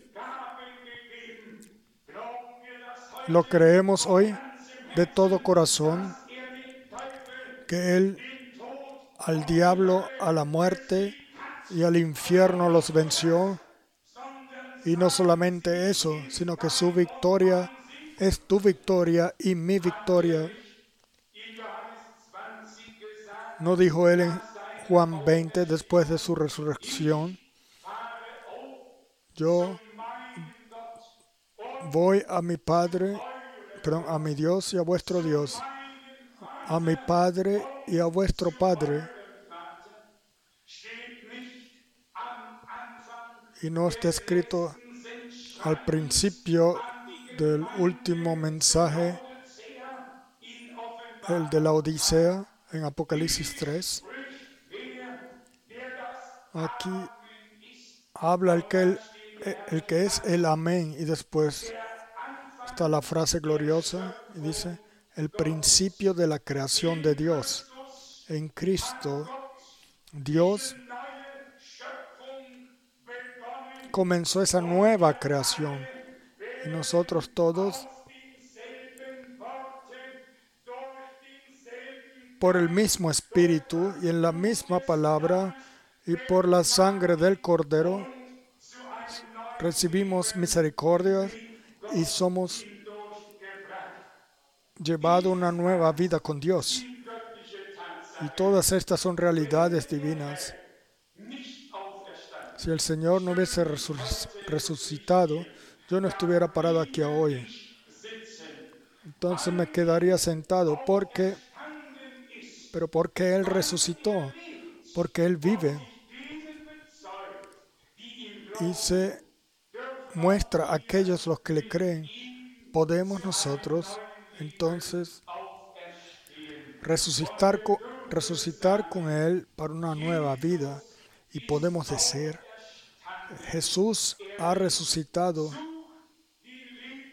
Lo creemos hoy de todo corazón, que Él al diablo, a la muerte y al infierno los venció. Y no solamente eso, sino que su victoria es tu victoria y mi victoria. ¿No dijo Él en Juan veinte, después de su resurrección: yo voy a mi Padre, perdón, a mi Dios y a vuestro Dios, a mi Padre y a vuestro Padre? Y no está escrito al principio del último mensaje, el de la Odisea, en Apocalipsis tres. Aquí habla el que, el, el que es el Amén, y después está la frase gloriosa y dice: el principio de la creación de Dios. En Cristo, Dios comenzó esa nueva creación y nosotros todos, por el mismo Espíritu y en la misma palabra, y por la sangre del Cordero und zu einem neuen recibimos Leben misericordia mit y Gott somos hindurchgebracht. llevados a una Dies nueva vida alles con Dios. sind göttliche Y Tatsachen. todas estas son Wenn realidades der divinas. Herr nicht auferstanden, Si el Señor no hubiese stünde ich resu- heute nicht resucitado, hier. yo no estuviera Dann parado aquí bliebe hoy. ich sitzen. Entonces me Weil quedaría er sentado porque, auferstanden ist, pero porque Él weil er resucitó, lebt porque Él und vive sich denen bezeugt, die ihm y glauben, se dürfen auch muestra a wir aquellos los que le mit creen, ihm podemos zu einem nosotros neuen Leben entonces auferstehen. Und resucitar wir con, dürfen resucitar con sagen, Él para una nueva vida Jesus y ist podemos decir, auferstanden. Jesús Er ha lebt. resucitado, Sucht die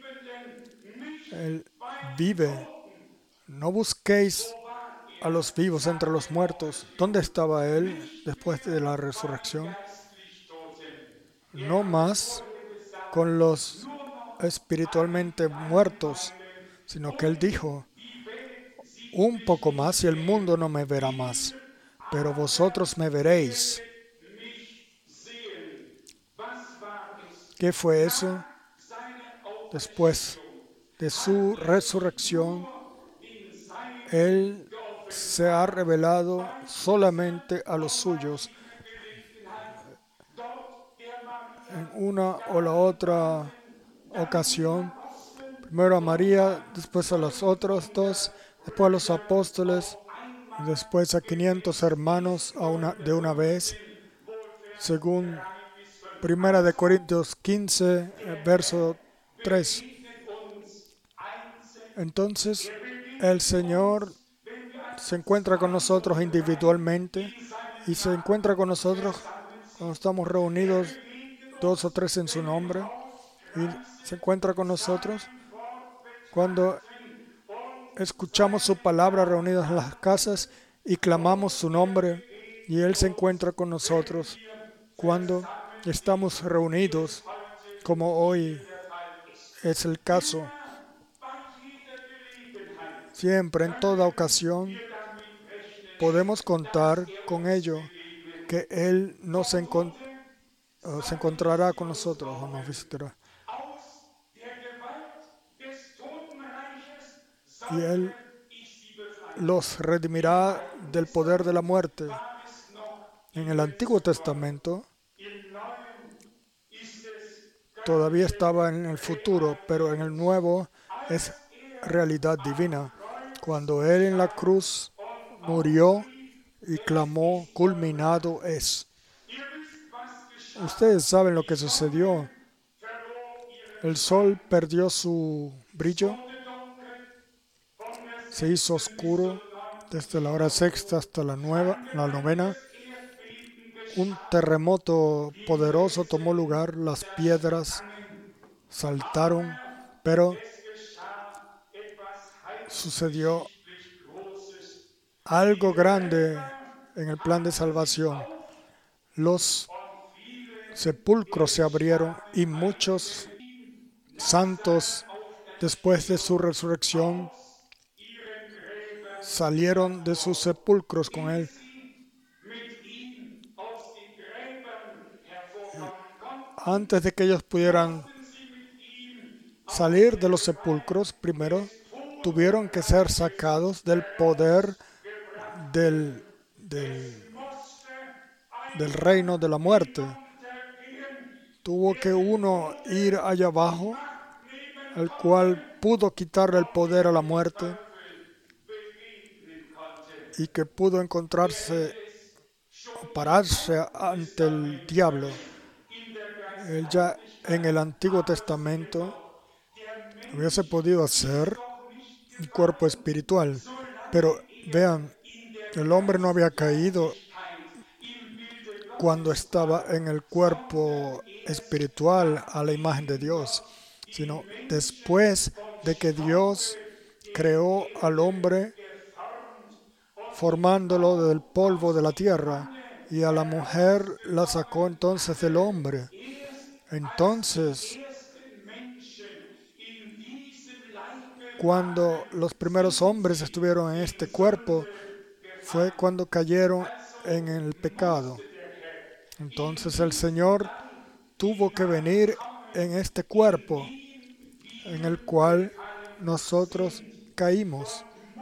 Lebenden nicht Él bei den vive. Toten. No busquéis Wo war a er los vivos nach entre los der muertos. ¿Dónde Auferstehung? estaba Él Nicht después de la mehr bei den resurrección? geistlich Toten. Er No hat es más vorher gesagt, con los nur noch ein espiritualmente kleines muertos, Weilen sino que Él und dijo, die Welt sieht un mich poco nicht más y el mehr. mundo no me verá Ihr más, pero aber vosotros me veréis. werdet mich sehen. Was war es? ¿Qué fue eso? Nach seiner Después Auferstehung de hat su er sich resurrección, nur den Seinen Él se ha geoffenbart. revelado Wann ist er solamente a los nochmal suyos in der Gelegenheit dort der en Maria una o la otra dargebracht, dann den ocasión. Aposteln Primero a und María, dann después a los otros dos, después a los fünfhundert Brüder apóstoles, auf y einmal después a quinientos gewesen hermanos ist. a una, de una vez, fünfzehn, wohl Vers según drei bis fünf Primera de aussagt. Corintios quince, eh, Der verso Herr tres. begegnet uns einzeln. Entonces, Er el begegnet Señor uns, wenn wir se als encuentra con zwei nosotros oder drei individualmente in seinem y se encuentra con Namen nosotros versammelt cuando sind. estamos Er reunidos begegnet dos o uns, tres en su wenn wir im nombre y se Hauskreise encuentra con nosotros sein Wort cuando betrachten und escuchamos su seinen palabra Namen reunidos en las casas y clamamos su nombre y Él se encuentra con nosotros cuando estamos reunidos como hoy es el caso. Siempre, en toda ocasión, podemos contar con ello, que Él nos encon- eh, se encontrará con nosotros o nos visitará. Y Él los redimirá del poder de la muerte. En el Antiguo Testamento todavía estaba en el futuro, pero en el Nuevo es realidad divina. Cuando Él en la cruz murió y clamó, culminado es. Ustedes saben lo que sucedió. El sol perdió su brillo, se hizo oscuro desde la hora sexta hasta la, nueva, la novena. Un terremoto poderoso tomó lugar, las piedras saltaron, pero sucedió algo grande en el plan de salvación. Los sepulcros se abrieron y muchos santos, después de su resurrección, salieron de sus sepulcros con Él. Antes de que ellos pudieran salir de los sepulcros, primero tuvieron que ser sacados del poder del, del, del reino de la muerte. Tuvo que uno ir allá abajo, el cual pudo quitarle el poder a la muerte y que pudo encontrarse o pararse ante el diablo. Él ya en el Antiguo Testamento hubiese podido hacer un cuerpo espiritual, pero vean, el hombre no había caído cuando estaba en el cuerpo espiritual a la imagen de Dios, sino después de que Dios creó al hombre formándolo del polvo de la tierra y a la mujer la sacó entonces del hombre. Entonces, cuando los primeros hombres estuvieron en este cuerpo, fue cuando cayeron en el pecado. Entonces el Señor tuvo que venir en este cuerpo en el cual nosotros caímos.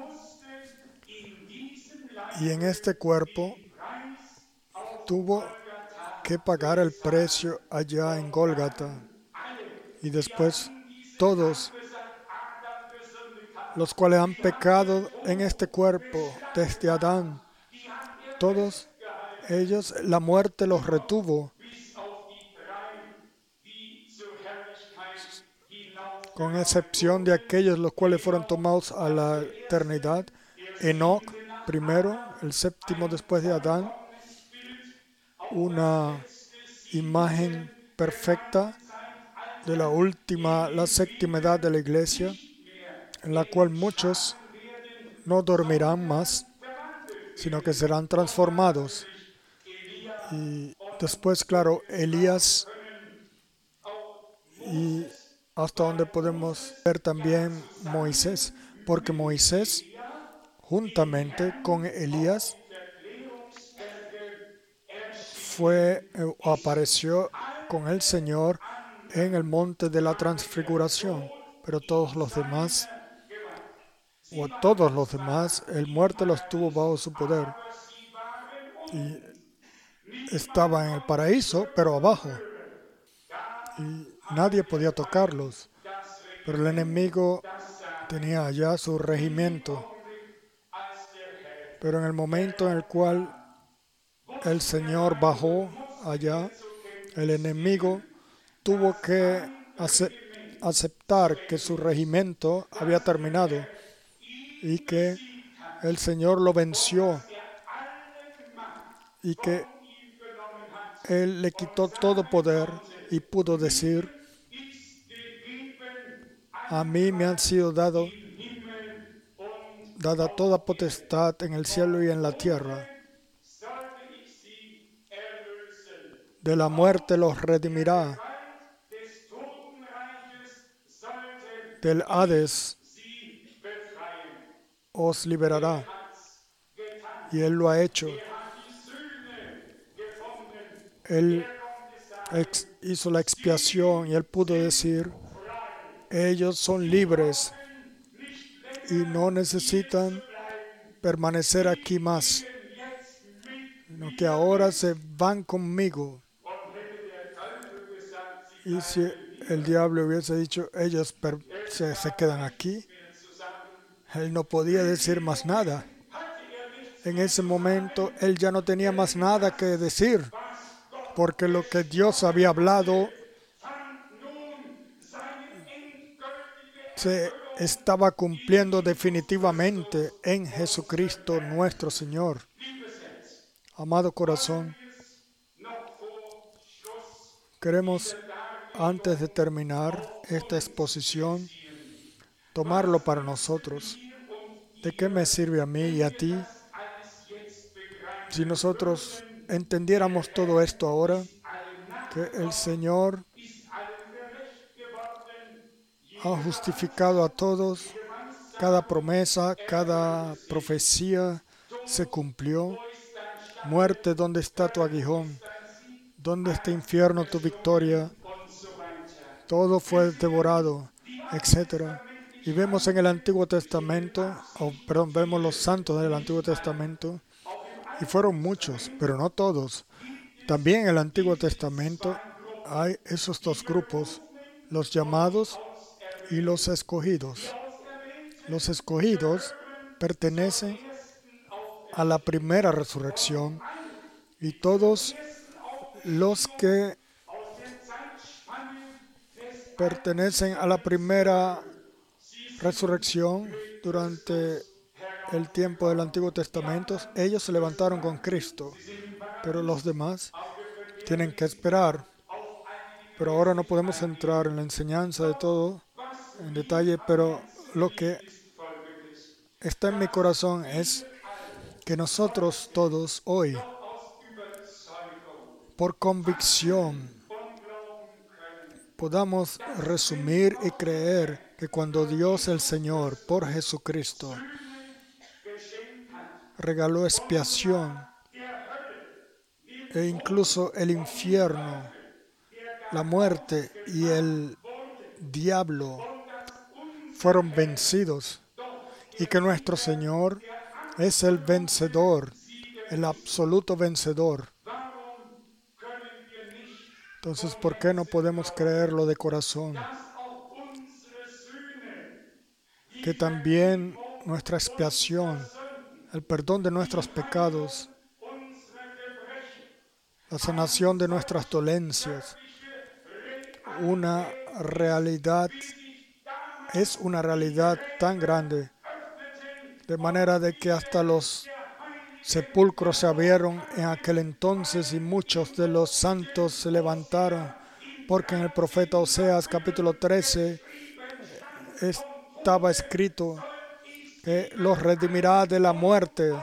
Y en este cuerpo tuvo que pagar el precio allá en Gólgata. Y después todos los cuales han pecado en este cuerpo, desde Adán, todos ellos, la muerte los retuvo, con excepción de aquellos los cuales fueron tomados a la eternidad. Enoc, primero, el séptimo después de Adán, una imagen perfecta de la última, la séptima edad de la iglesia, en la cual muchos no dormirán más, sino que serán transformados. Y después, claro, Elías, y hasta donde podemos ver también Moisés, porque Moisés, juntamente con Elías, fue o apareció con el Señor en el monte de la transfiguración, pero todos los demás, o todos los demás, el muerte los tuvo bajo su poder. Y estaban en el paraíso, pero abajo. Y nadie podía tocarlos. Pero el enemigo tenía allá su regimiento. Pero en el momento en el cual el Señor bajó allá, el enemigo tuvo que aceptar que su regimiento había terminado y que el Señor lo venció y que Él le quitó todo poder y pudo decir: a mí me han sido dado, dada toda potestad en el cielo y en la tierra. De la muerte los redimirá, del Hades os liberará. Y Él lo ha hecho. Él ex- hizo la expiación y Él pudo decir: ellos son libres y no necesitan permanecer aquí más, sino que ahora se van conmigo. Y si el diablo hubiese dicho: ellos per- se, se quedan aquí, Él no podía decir más nada. En ese momento Él ya no tenía más nada que decir, porque lo que Dios había hablado se estaba cumpliendo definitivamente en Jesucristo nuestro Señor. Amado corazón, queremos, antes de terminar esta exposición, tomarlo para nosotros. ¿De qué me sirve a mí y a ti si nosotros entendiéramos todo esto ahora? Que el Señor ha justificado a todos, cada promesa, cada profecía se cumplió. Muerte, ¿dónde está tu aguijón? ¿Dónde está infierno tu victoria? Todo fue devorado, etcétera. Y vemos en el Antiguo Testamento, o perdón, vemos los santos del Antiguo Testamento, y fueron muchos, pero no todos. También en el Antiguo Testamento hay esos dos grupos, los llamados y los escogidos. Los escogidos pertenecen a la primera resurrección, y todos los que pertenecen a la primera resurrección durante el tiempo del Antiguo Testamento, ellos se levantaron con Cristo, pero los demás tienen que esperar. Pero ahora no podemos entrar en la enseñanza de todo en detalle, pero lo que está en mi corazón es que nosotros todos hoy, por convicción, podamos resumir y creer que cuando Dios el Señor, por Jesucristo, regaló expiación e incluso el infierno, la muerte y el diablo fueron vencidos y que nuestro Señor es el vencedor, el absoluto vencedor. Entonces, ¿por qué no podemos creerlo de corazón? Que también nuestra expiación, el perdón de nuestros pecados, la sanación de nuestras dolencias, una realidad, es una realidad tan grande, de manera de que hasta los sepulcros se abrieron en aquel entonces y muchos de los santos se levantaron, porque en el profeta Oseas capítulo trece estaba escrito que los redimirá de la muerte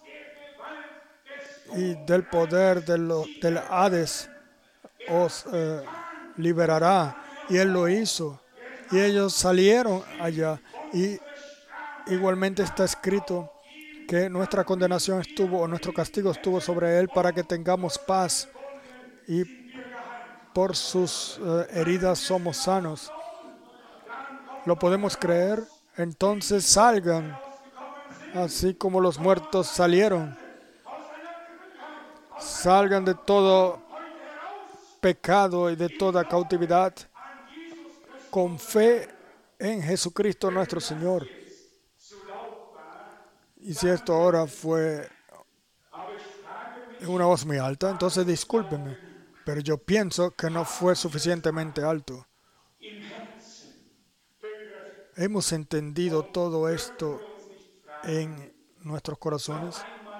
y del poder de lo, del Hades os eh, liberará. Y Él lo hizo. Y ellos salieron allá. Y igualmente está escrito que nuestra condenación estuvo, o nuestro castigo estuvo sobre Él para que tengamos paz. Y por sus eh, heridas somos sanos. ¿Lo podemos creer? Entonces salgan, así como los muertos salieron. Salgan de todo pecado y de toda cautividad con fe en Jesucristo nuestro Señor. Y si esto ahora fue en una voz muy alta, entonces discúlpenme, pero yo pienso que no fue suficientemente alto. Hemos entendido todo esto en nuestros corazones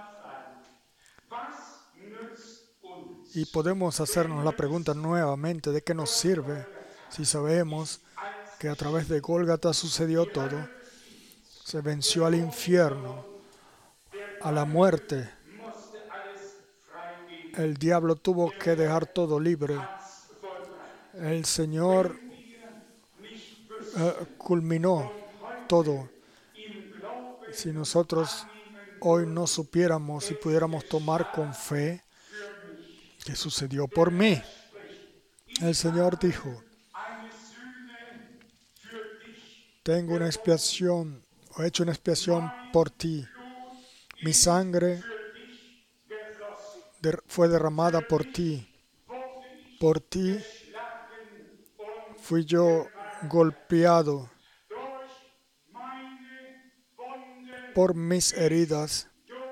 y podemos hacernos la pregunta nuevamente: ¿de qué nos sirve si sabemos que a través de Gólgata sucedió todo? Se venció al infierno, a la muerte. El diablo tuvo que dejar todo libre. El Señor eh, culminó todo. Si nosotros hoy no supiéramos y pudiéramos tomar con fe que sucedió por mí, el Señor dijo: tengo una expiación, o he hecho una expiación por ti. Mi sangre der- fue derramada por ti. Por ti fui yo golpeado. Por mis heridas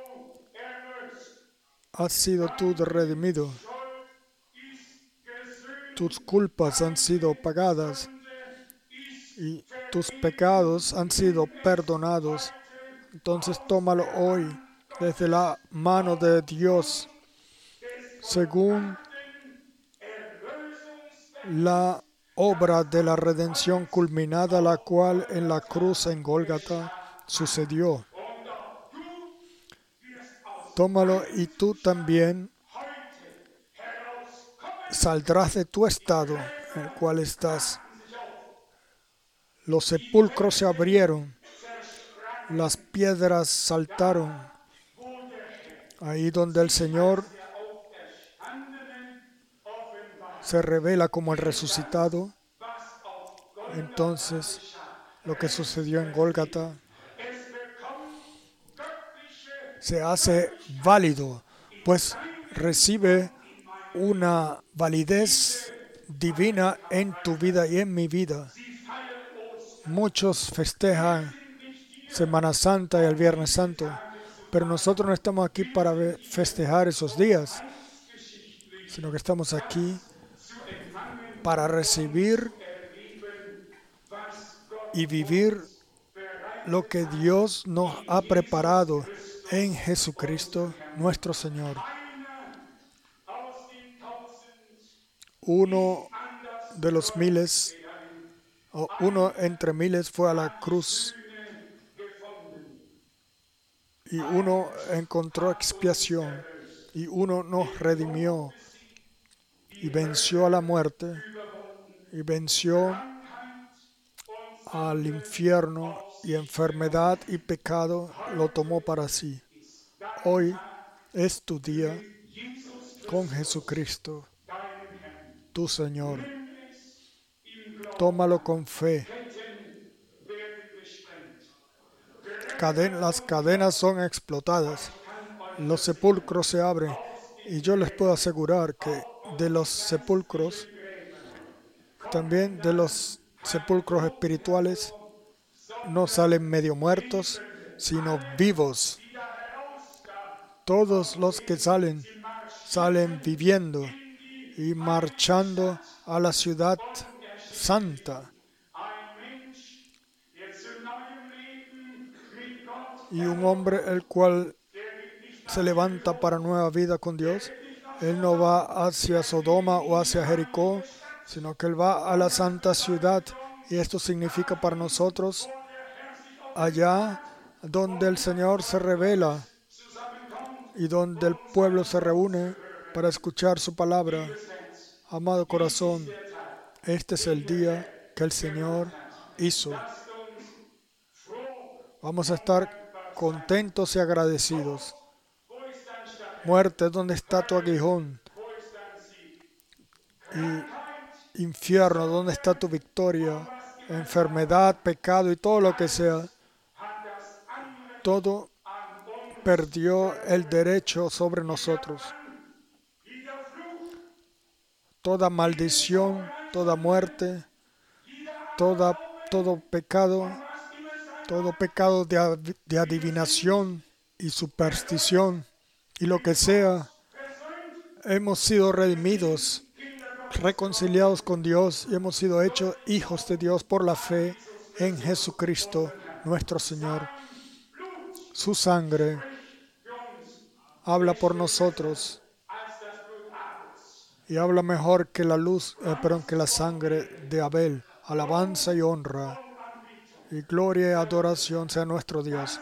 has sido tú redimido. Tus culpas han sido pagadas y tus pecados han sido perdonados. Entonces tómalo hoy desde la mano de Dios, según la obra de la redención culminada, la cual en la cruz en Gólgata sucedió. Tómalo y tú también saldrás de tu estado en el cual estás. Los sepulcros se abrieron, las piedras saltaron. Ahí donde el Señor se revela como el resucitado, entonces lo que sucedió en Gólgata se hace válido, pues recibe una validez divina en tu vida y en mi vida. Muchos festejan Semana Santa y el Viernes Santo, pero nosotros no estamos aquí para festejar esos días, sino que estamos aquí para recibir y vivir lo que Dios nos ha preparado en Jesucristo nuestro Señor. Uno de los miles, o uno entre miles, fue a la cruz y uno encontró expiación y uno nos redimió y venció a la muerte y venció al infierno, y enfermedad y pecado lo tomó para sí. Hoy es tu día con Jesucristo, deinem Herrn. tu Señor. Nimm es im Glauben Tómalo an. con fe. Ketten werden gesprengt. Caden- las cadenas son explotadas, Ich kann euch los versichern, sepulcros se abren, aus y den yo les puedo Gräbern, asegurar que auch de aus los den sepulcros, geistlichen Gräbern, también kommen de dann los keine sepulcros Toten espirituales, hervor, no sondern salen medio muertos, Lebende. sino Alle, vivos. die da herauskamen Todos aus dem los que Leben, salen, sie salen marschierten viviendo in die y heilige marchando Stadt a la ciudad von Erstehen. santa. Ein Mensch, der zu neuem Leben mit Gott Y un erhoben hombre el cual der geht nicht se nach levanta para Jericho, nueva vida con der Dios, geht nicht nach él no Sodom, va hacia der Sodoma geht o in die hacia Jericó, heilige Stadt. sino que él va a Und la das santa ciudad. bedeutet für uns, Y esto significa para dahin, nosotros, wo der Herr sich allá offenbart, donde wo el das Señor se Volk revela Gottes zusammenkommt, y donde el um pueblo sein se Wort zu reúne hören. para escuchar su palabra. Liebes Herz, Amado dies ist corazón, der Tag, este es den el der día Herr que el gemacht Señor hat. hizo. Lasst uns froh Vamos a und estar dankbar sein. contentos y agradecidos. Wo ist dein Stachel? Muerte, ¿dónde está tu aguijón? Wo ist dein Sieg? Y Krankheit, infierno, ¿dónde está tu victoria? Enfermedad, pecado y todo lo que sea, hat das Anrecht todo an uns, perdió el derecho sobre nosotros. jeder Fluch, Toda maldición, toda muerte, toda, todo pecado, was immer sein todo pecado de, ad- de adivinación y superstición y lo que sea, versöhnt, hemos sido redimidos, Kinder Gottes, reconciliados con Dios y hemos sido hechos hijos de Dios por la fe en Jesucristo, nuestro Señor. Blut Su sangre spricht für uns habla por nosotros als das Blut Abels. y habla mejor que la luz, eh, perdón, que la sangre de Abel. Alabanza y honra y gloria y adoración sea nuestro Dios.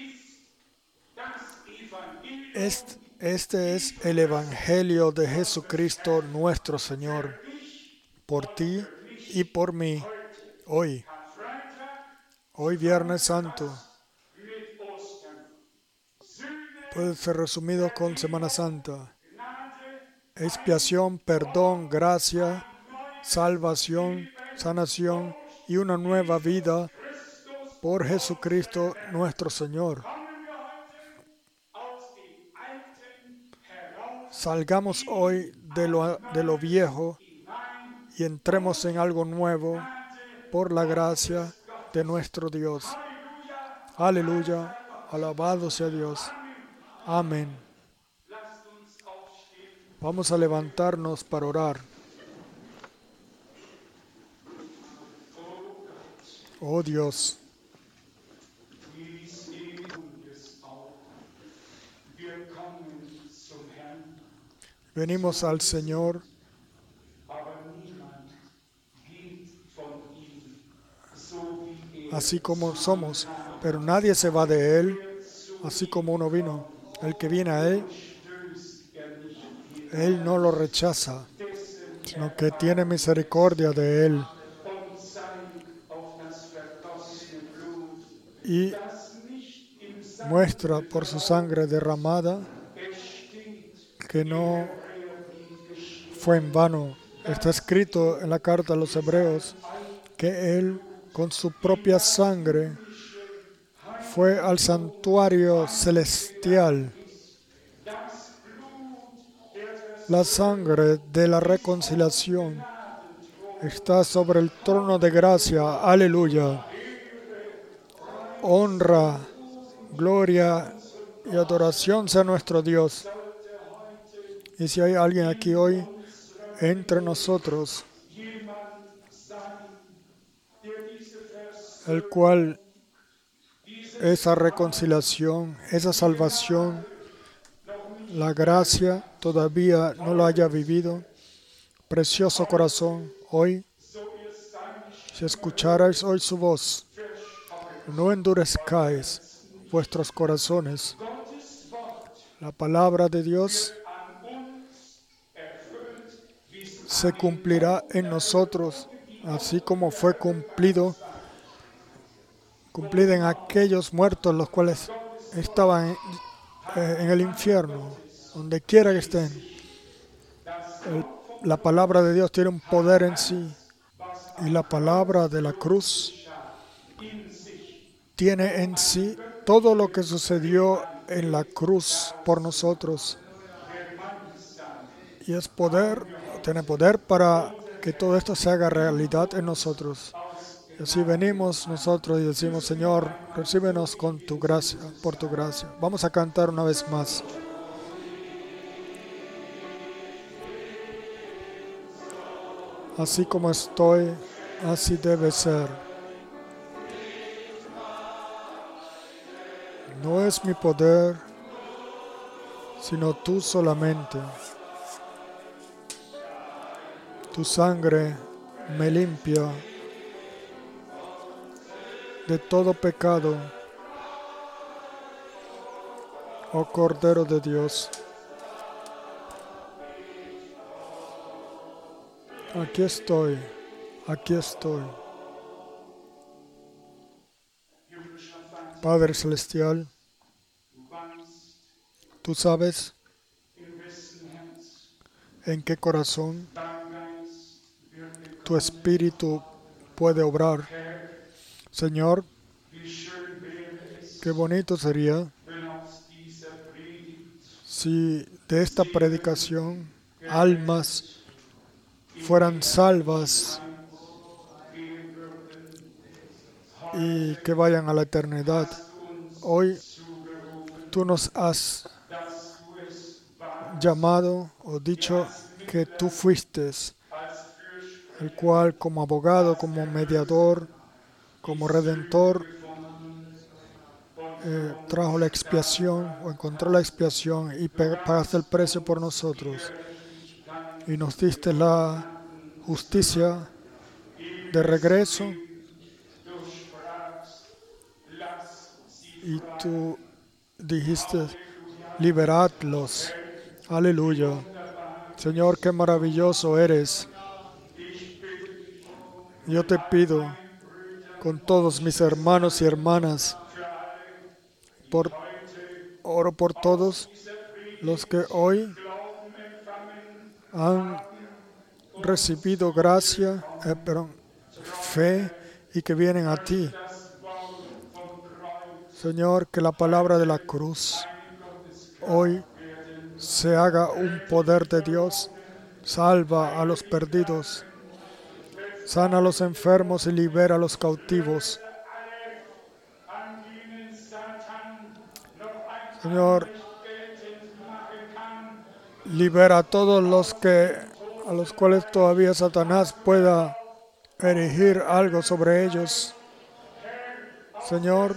Das Evangelium, Este, este es el Evangelio de Jesucristo nuestro Señor, por ti y por mí, hoy, Freitag hoy Viernes Santo. mit Ostern. Sühne, Puede ser resumido con Semana Santa. Gnade, Expiación, perdón, gracia, salvación, sanación y una nueva vida Christus, por Jesucristo nuestro Señor. kommen wir heute aus dem Alten heraus Salgamos hoy de lo, de lo viejo hinein, y entremos en algo nuevo por la gracia de nuestro Dios. Halleluja. Aleluya, alabado sea Dios. Amén. Lasst uns aufstehen. Vamos a levantarnos para orar. Oh Dios, Wie sehen es auch. Wir kommen zum Herrn, venimos al Señor, aber niemand geht von ihm, so wie er así como somos, pero nadie se va de Él, así como uno vino. El que viene a Él, stößt er nicht hin, Él no lo rechaza, dessen sino que tiene misericordia de Él und sein auf das vergossene Blut, y das nicht im Sand muestra por su sangre derramada besteht, que no Hebräerbrief geschrieben, fue en vano. Está escrito en la carta a los Hebreos que Él con su propia sangre fue al santuario celestial. das Blut der La sangre de la reconciliación está sobre el trono de gracia. Aleluya. Honra, gloria y adoración sea nuestro Dios. Y si hay alguien aquí hoy entre nosotros, jemand sein, der diese Vers el cual esa reconciliación, esa salvación, la gracia todavía no lo haya vivido, precioso corazón, hoy, so ihr seine si escucharais hoy su voz, no endurezcáis vuestros corazones. Gottes Wort La palabra de Dios an uns erfüllt, wie es se cumplirá en nosotros, así como fue cumplido, cumplida en aquellos muertos los cuales estaban en, eh, en el infierno, donde quiera que estén. El- la palabra de Dios tiene un poder en sí. Y la palabra de la cruz tiene en sí todo lo que sucedió en la cruz por nosotros. Y es poder, tiene poder para que todo esto se haga realidad en nosotros. Y así venimos nosotros y decimos, Señor, recíbenos con tu gracia, por tu gracia. Vamos a cantar una vez más. Así como estoy, así debe ser. No es mi poder, sino tú solamente. Tu sangre me limpia de todo pecado, oh Cordero de Dios. Aquí estoy, aquí estoy. Padre Celestial, tú sabes en qué corazón tu Espíritu puede obrar. Señor, qué bonito sería si de esta predicación almas fueran salvas y que vayan a la eternidad. Hoy tú nos has llamado o dicho que tú fuiste el cual como abogado, como mediador, como redentor, eh, trajo la expiación o encontró la expiación y pagaste el precio por nosotros. Y nos diste la justicia de regreso. Y tú dijiste, liberadlos. Aleluya. Señor, qué maravilloso eres. Yo te pido con todos mis hermanos y hermanas, por, oro por todos los que hoy han recibido gracia, eh, perdón, fe y que vienen a ti. Señor, que la palabra de la cruz hoy se haga un poder de Dios. Salva a los perdidos, sana a los enfermos y libera a los cautivos. Señor, libera a todos los que, a los cuales todavía Satanás pueda erigir algo sobre ellos. Señor,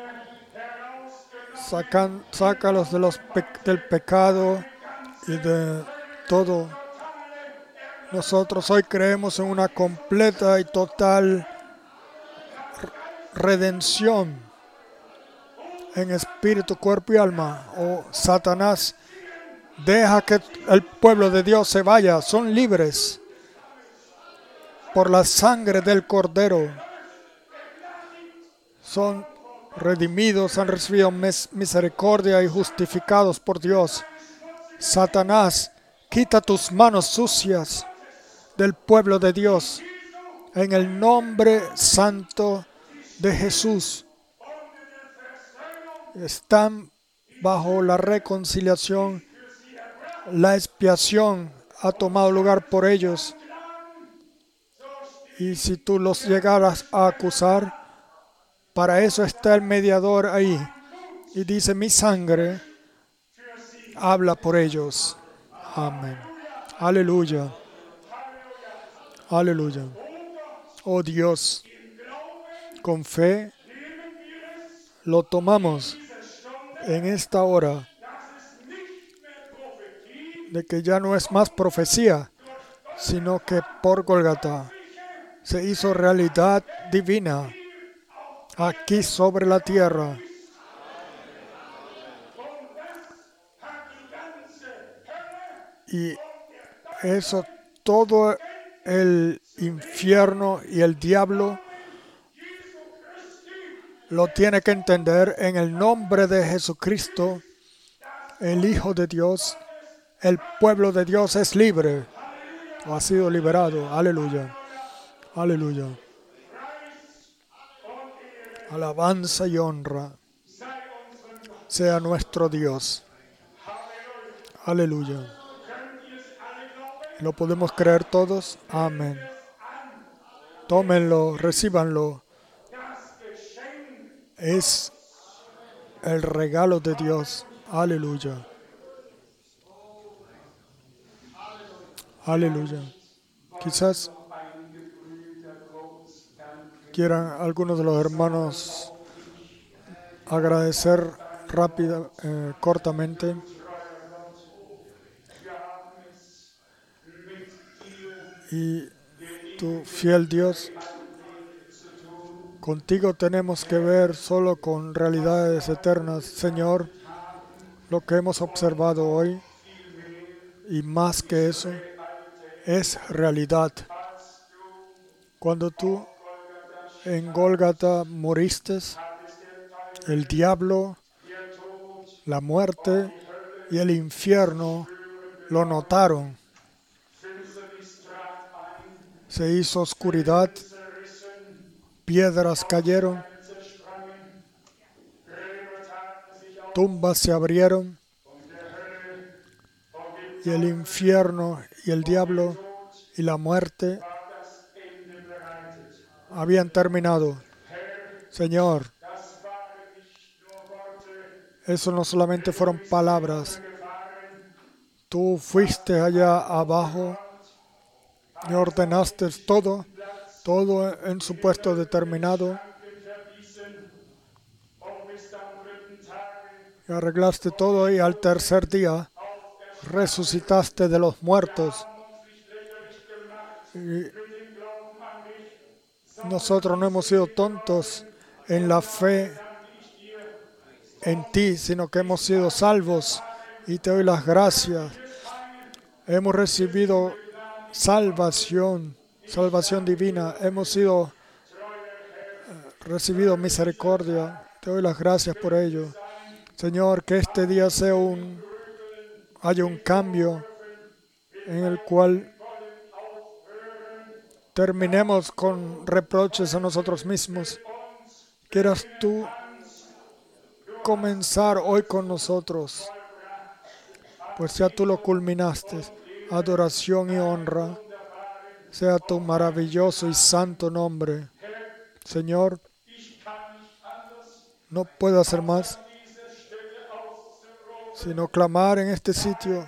sacan, sácalos de los pe- del pecado y de todo. Nosotros hoy creemos en una completa y total redención en espíritu, cuerpo y alma. Oh, Satanás, deja que el pueblo de Dios se vaya. Son libres por la sangre del Cordero. Son redimidos, han recibido misericordia y justificados por Dios. Satanás, quita tus manos sucias del pueblo de Dios en el nombre santo de Jesús. Están bajo la reconciliación. La expiación ha tomado lugar por ellos. Y si tú los llegaras a acusar, para eso está el mediador ahí. Y dice, mi sangre habla por ellos. Amén. Aleluya. Aleluya. Oh Dios, con fe lo tomamos en esta hora de que ya no es más profecía, sino que por Golgata se hizo realidad divina aquí sobre la tierra. Y eso todo el infierno y el diablo lo tiene que entender en el nombre de Jesucristo, el Hijo de Dios, El pueblo de Dios es libre, o ha sido liberado. Aleluya. Aleluya. Alabanza y honra sea nuestro Dios. Aleluya. ¿Lo podemos creer todos? Amén. Tómenlo, recíbanlo. Es el regalo de Dios. Aleluya. Aleluya. Quizás quieran algunos de los hermanos agradecer rápida, eh, cortamente. Y tu fiel Dios, contigo tenemos que ver solo con realidades eternas, Señor, lo que hemos observado hoy, y más que eso, es realidad. Cuando tú en Gólgata moriste, el diablo, la muerte y el infierno lo notaron. Se hizo oscuridad, piedras cayeron, tumbas se abrieron y el infierno y el diablo y la muerte habían terminado. Señor, eso no solamente fueron palabras. Tú fuiste allá abajo y ordenaste todo, todo en su puesto determinado. Y arreglaste todo y al tercer día resucitaste de los muertos. Y nosotros no hemos sido tontos en la fe en ti, sino que hemos sido salvos. Y te doy las gracias. Hemos recibido salvación, salvación divina. Hemos sido eh, recibido misericordia. Te doy las gracias por ello. Señor, que este día sea un, haya un cambio en el cual terminemos con reproches a nosotros mismos. Quieras tú comenzar hoy con nosotros, pues ya tú lo culminaste. Adoración y honra sea tu maravilloso y santo nombre. Señor, no puedo hacer más sino clamar en este sitio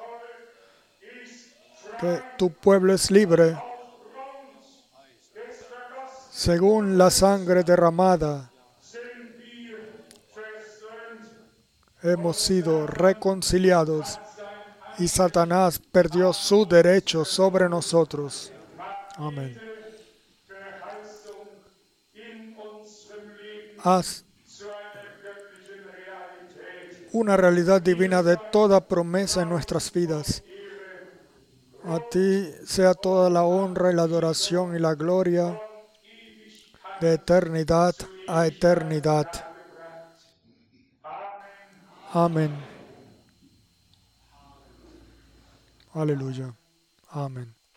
que tu pueblo es libre según la sangre derramada. Hemos sido reconciliados y Satanás perdió su derecho sobre nosotros. Amén. Haz una realidad divina de toda promesa en nuestras vidas. A ti sea toda la honra y la adoración y la gloria de eternidad a eternidad. Amén. Aleluya. Amén.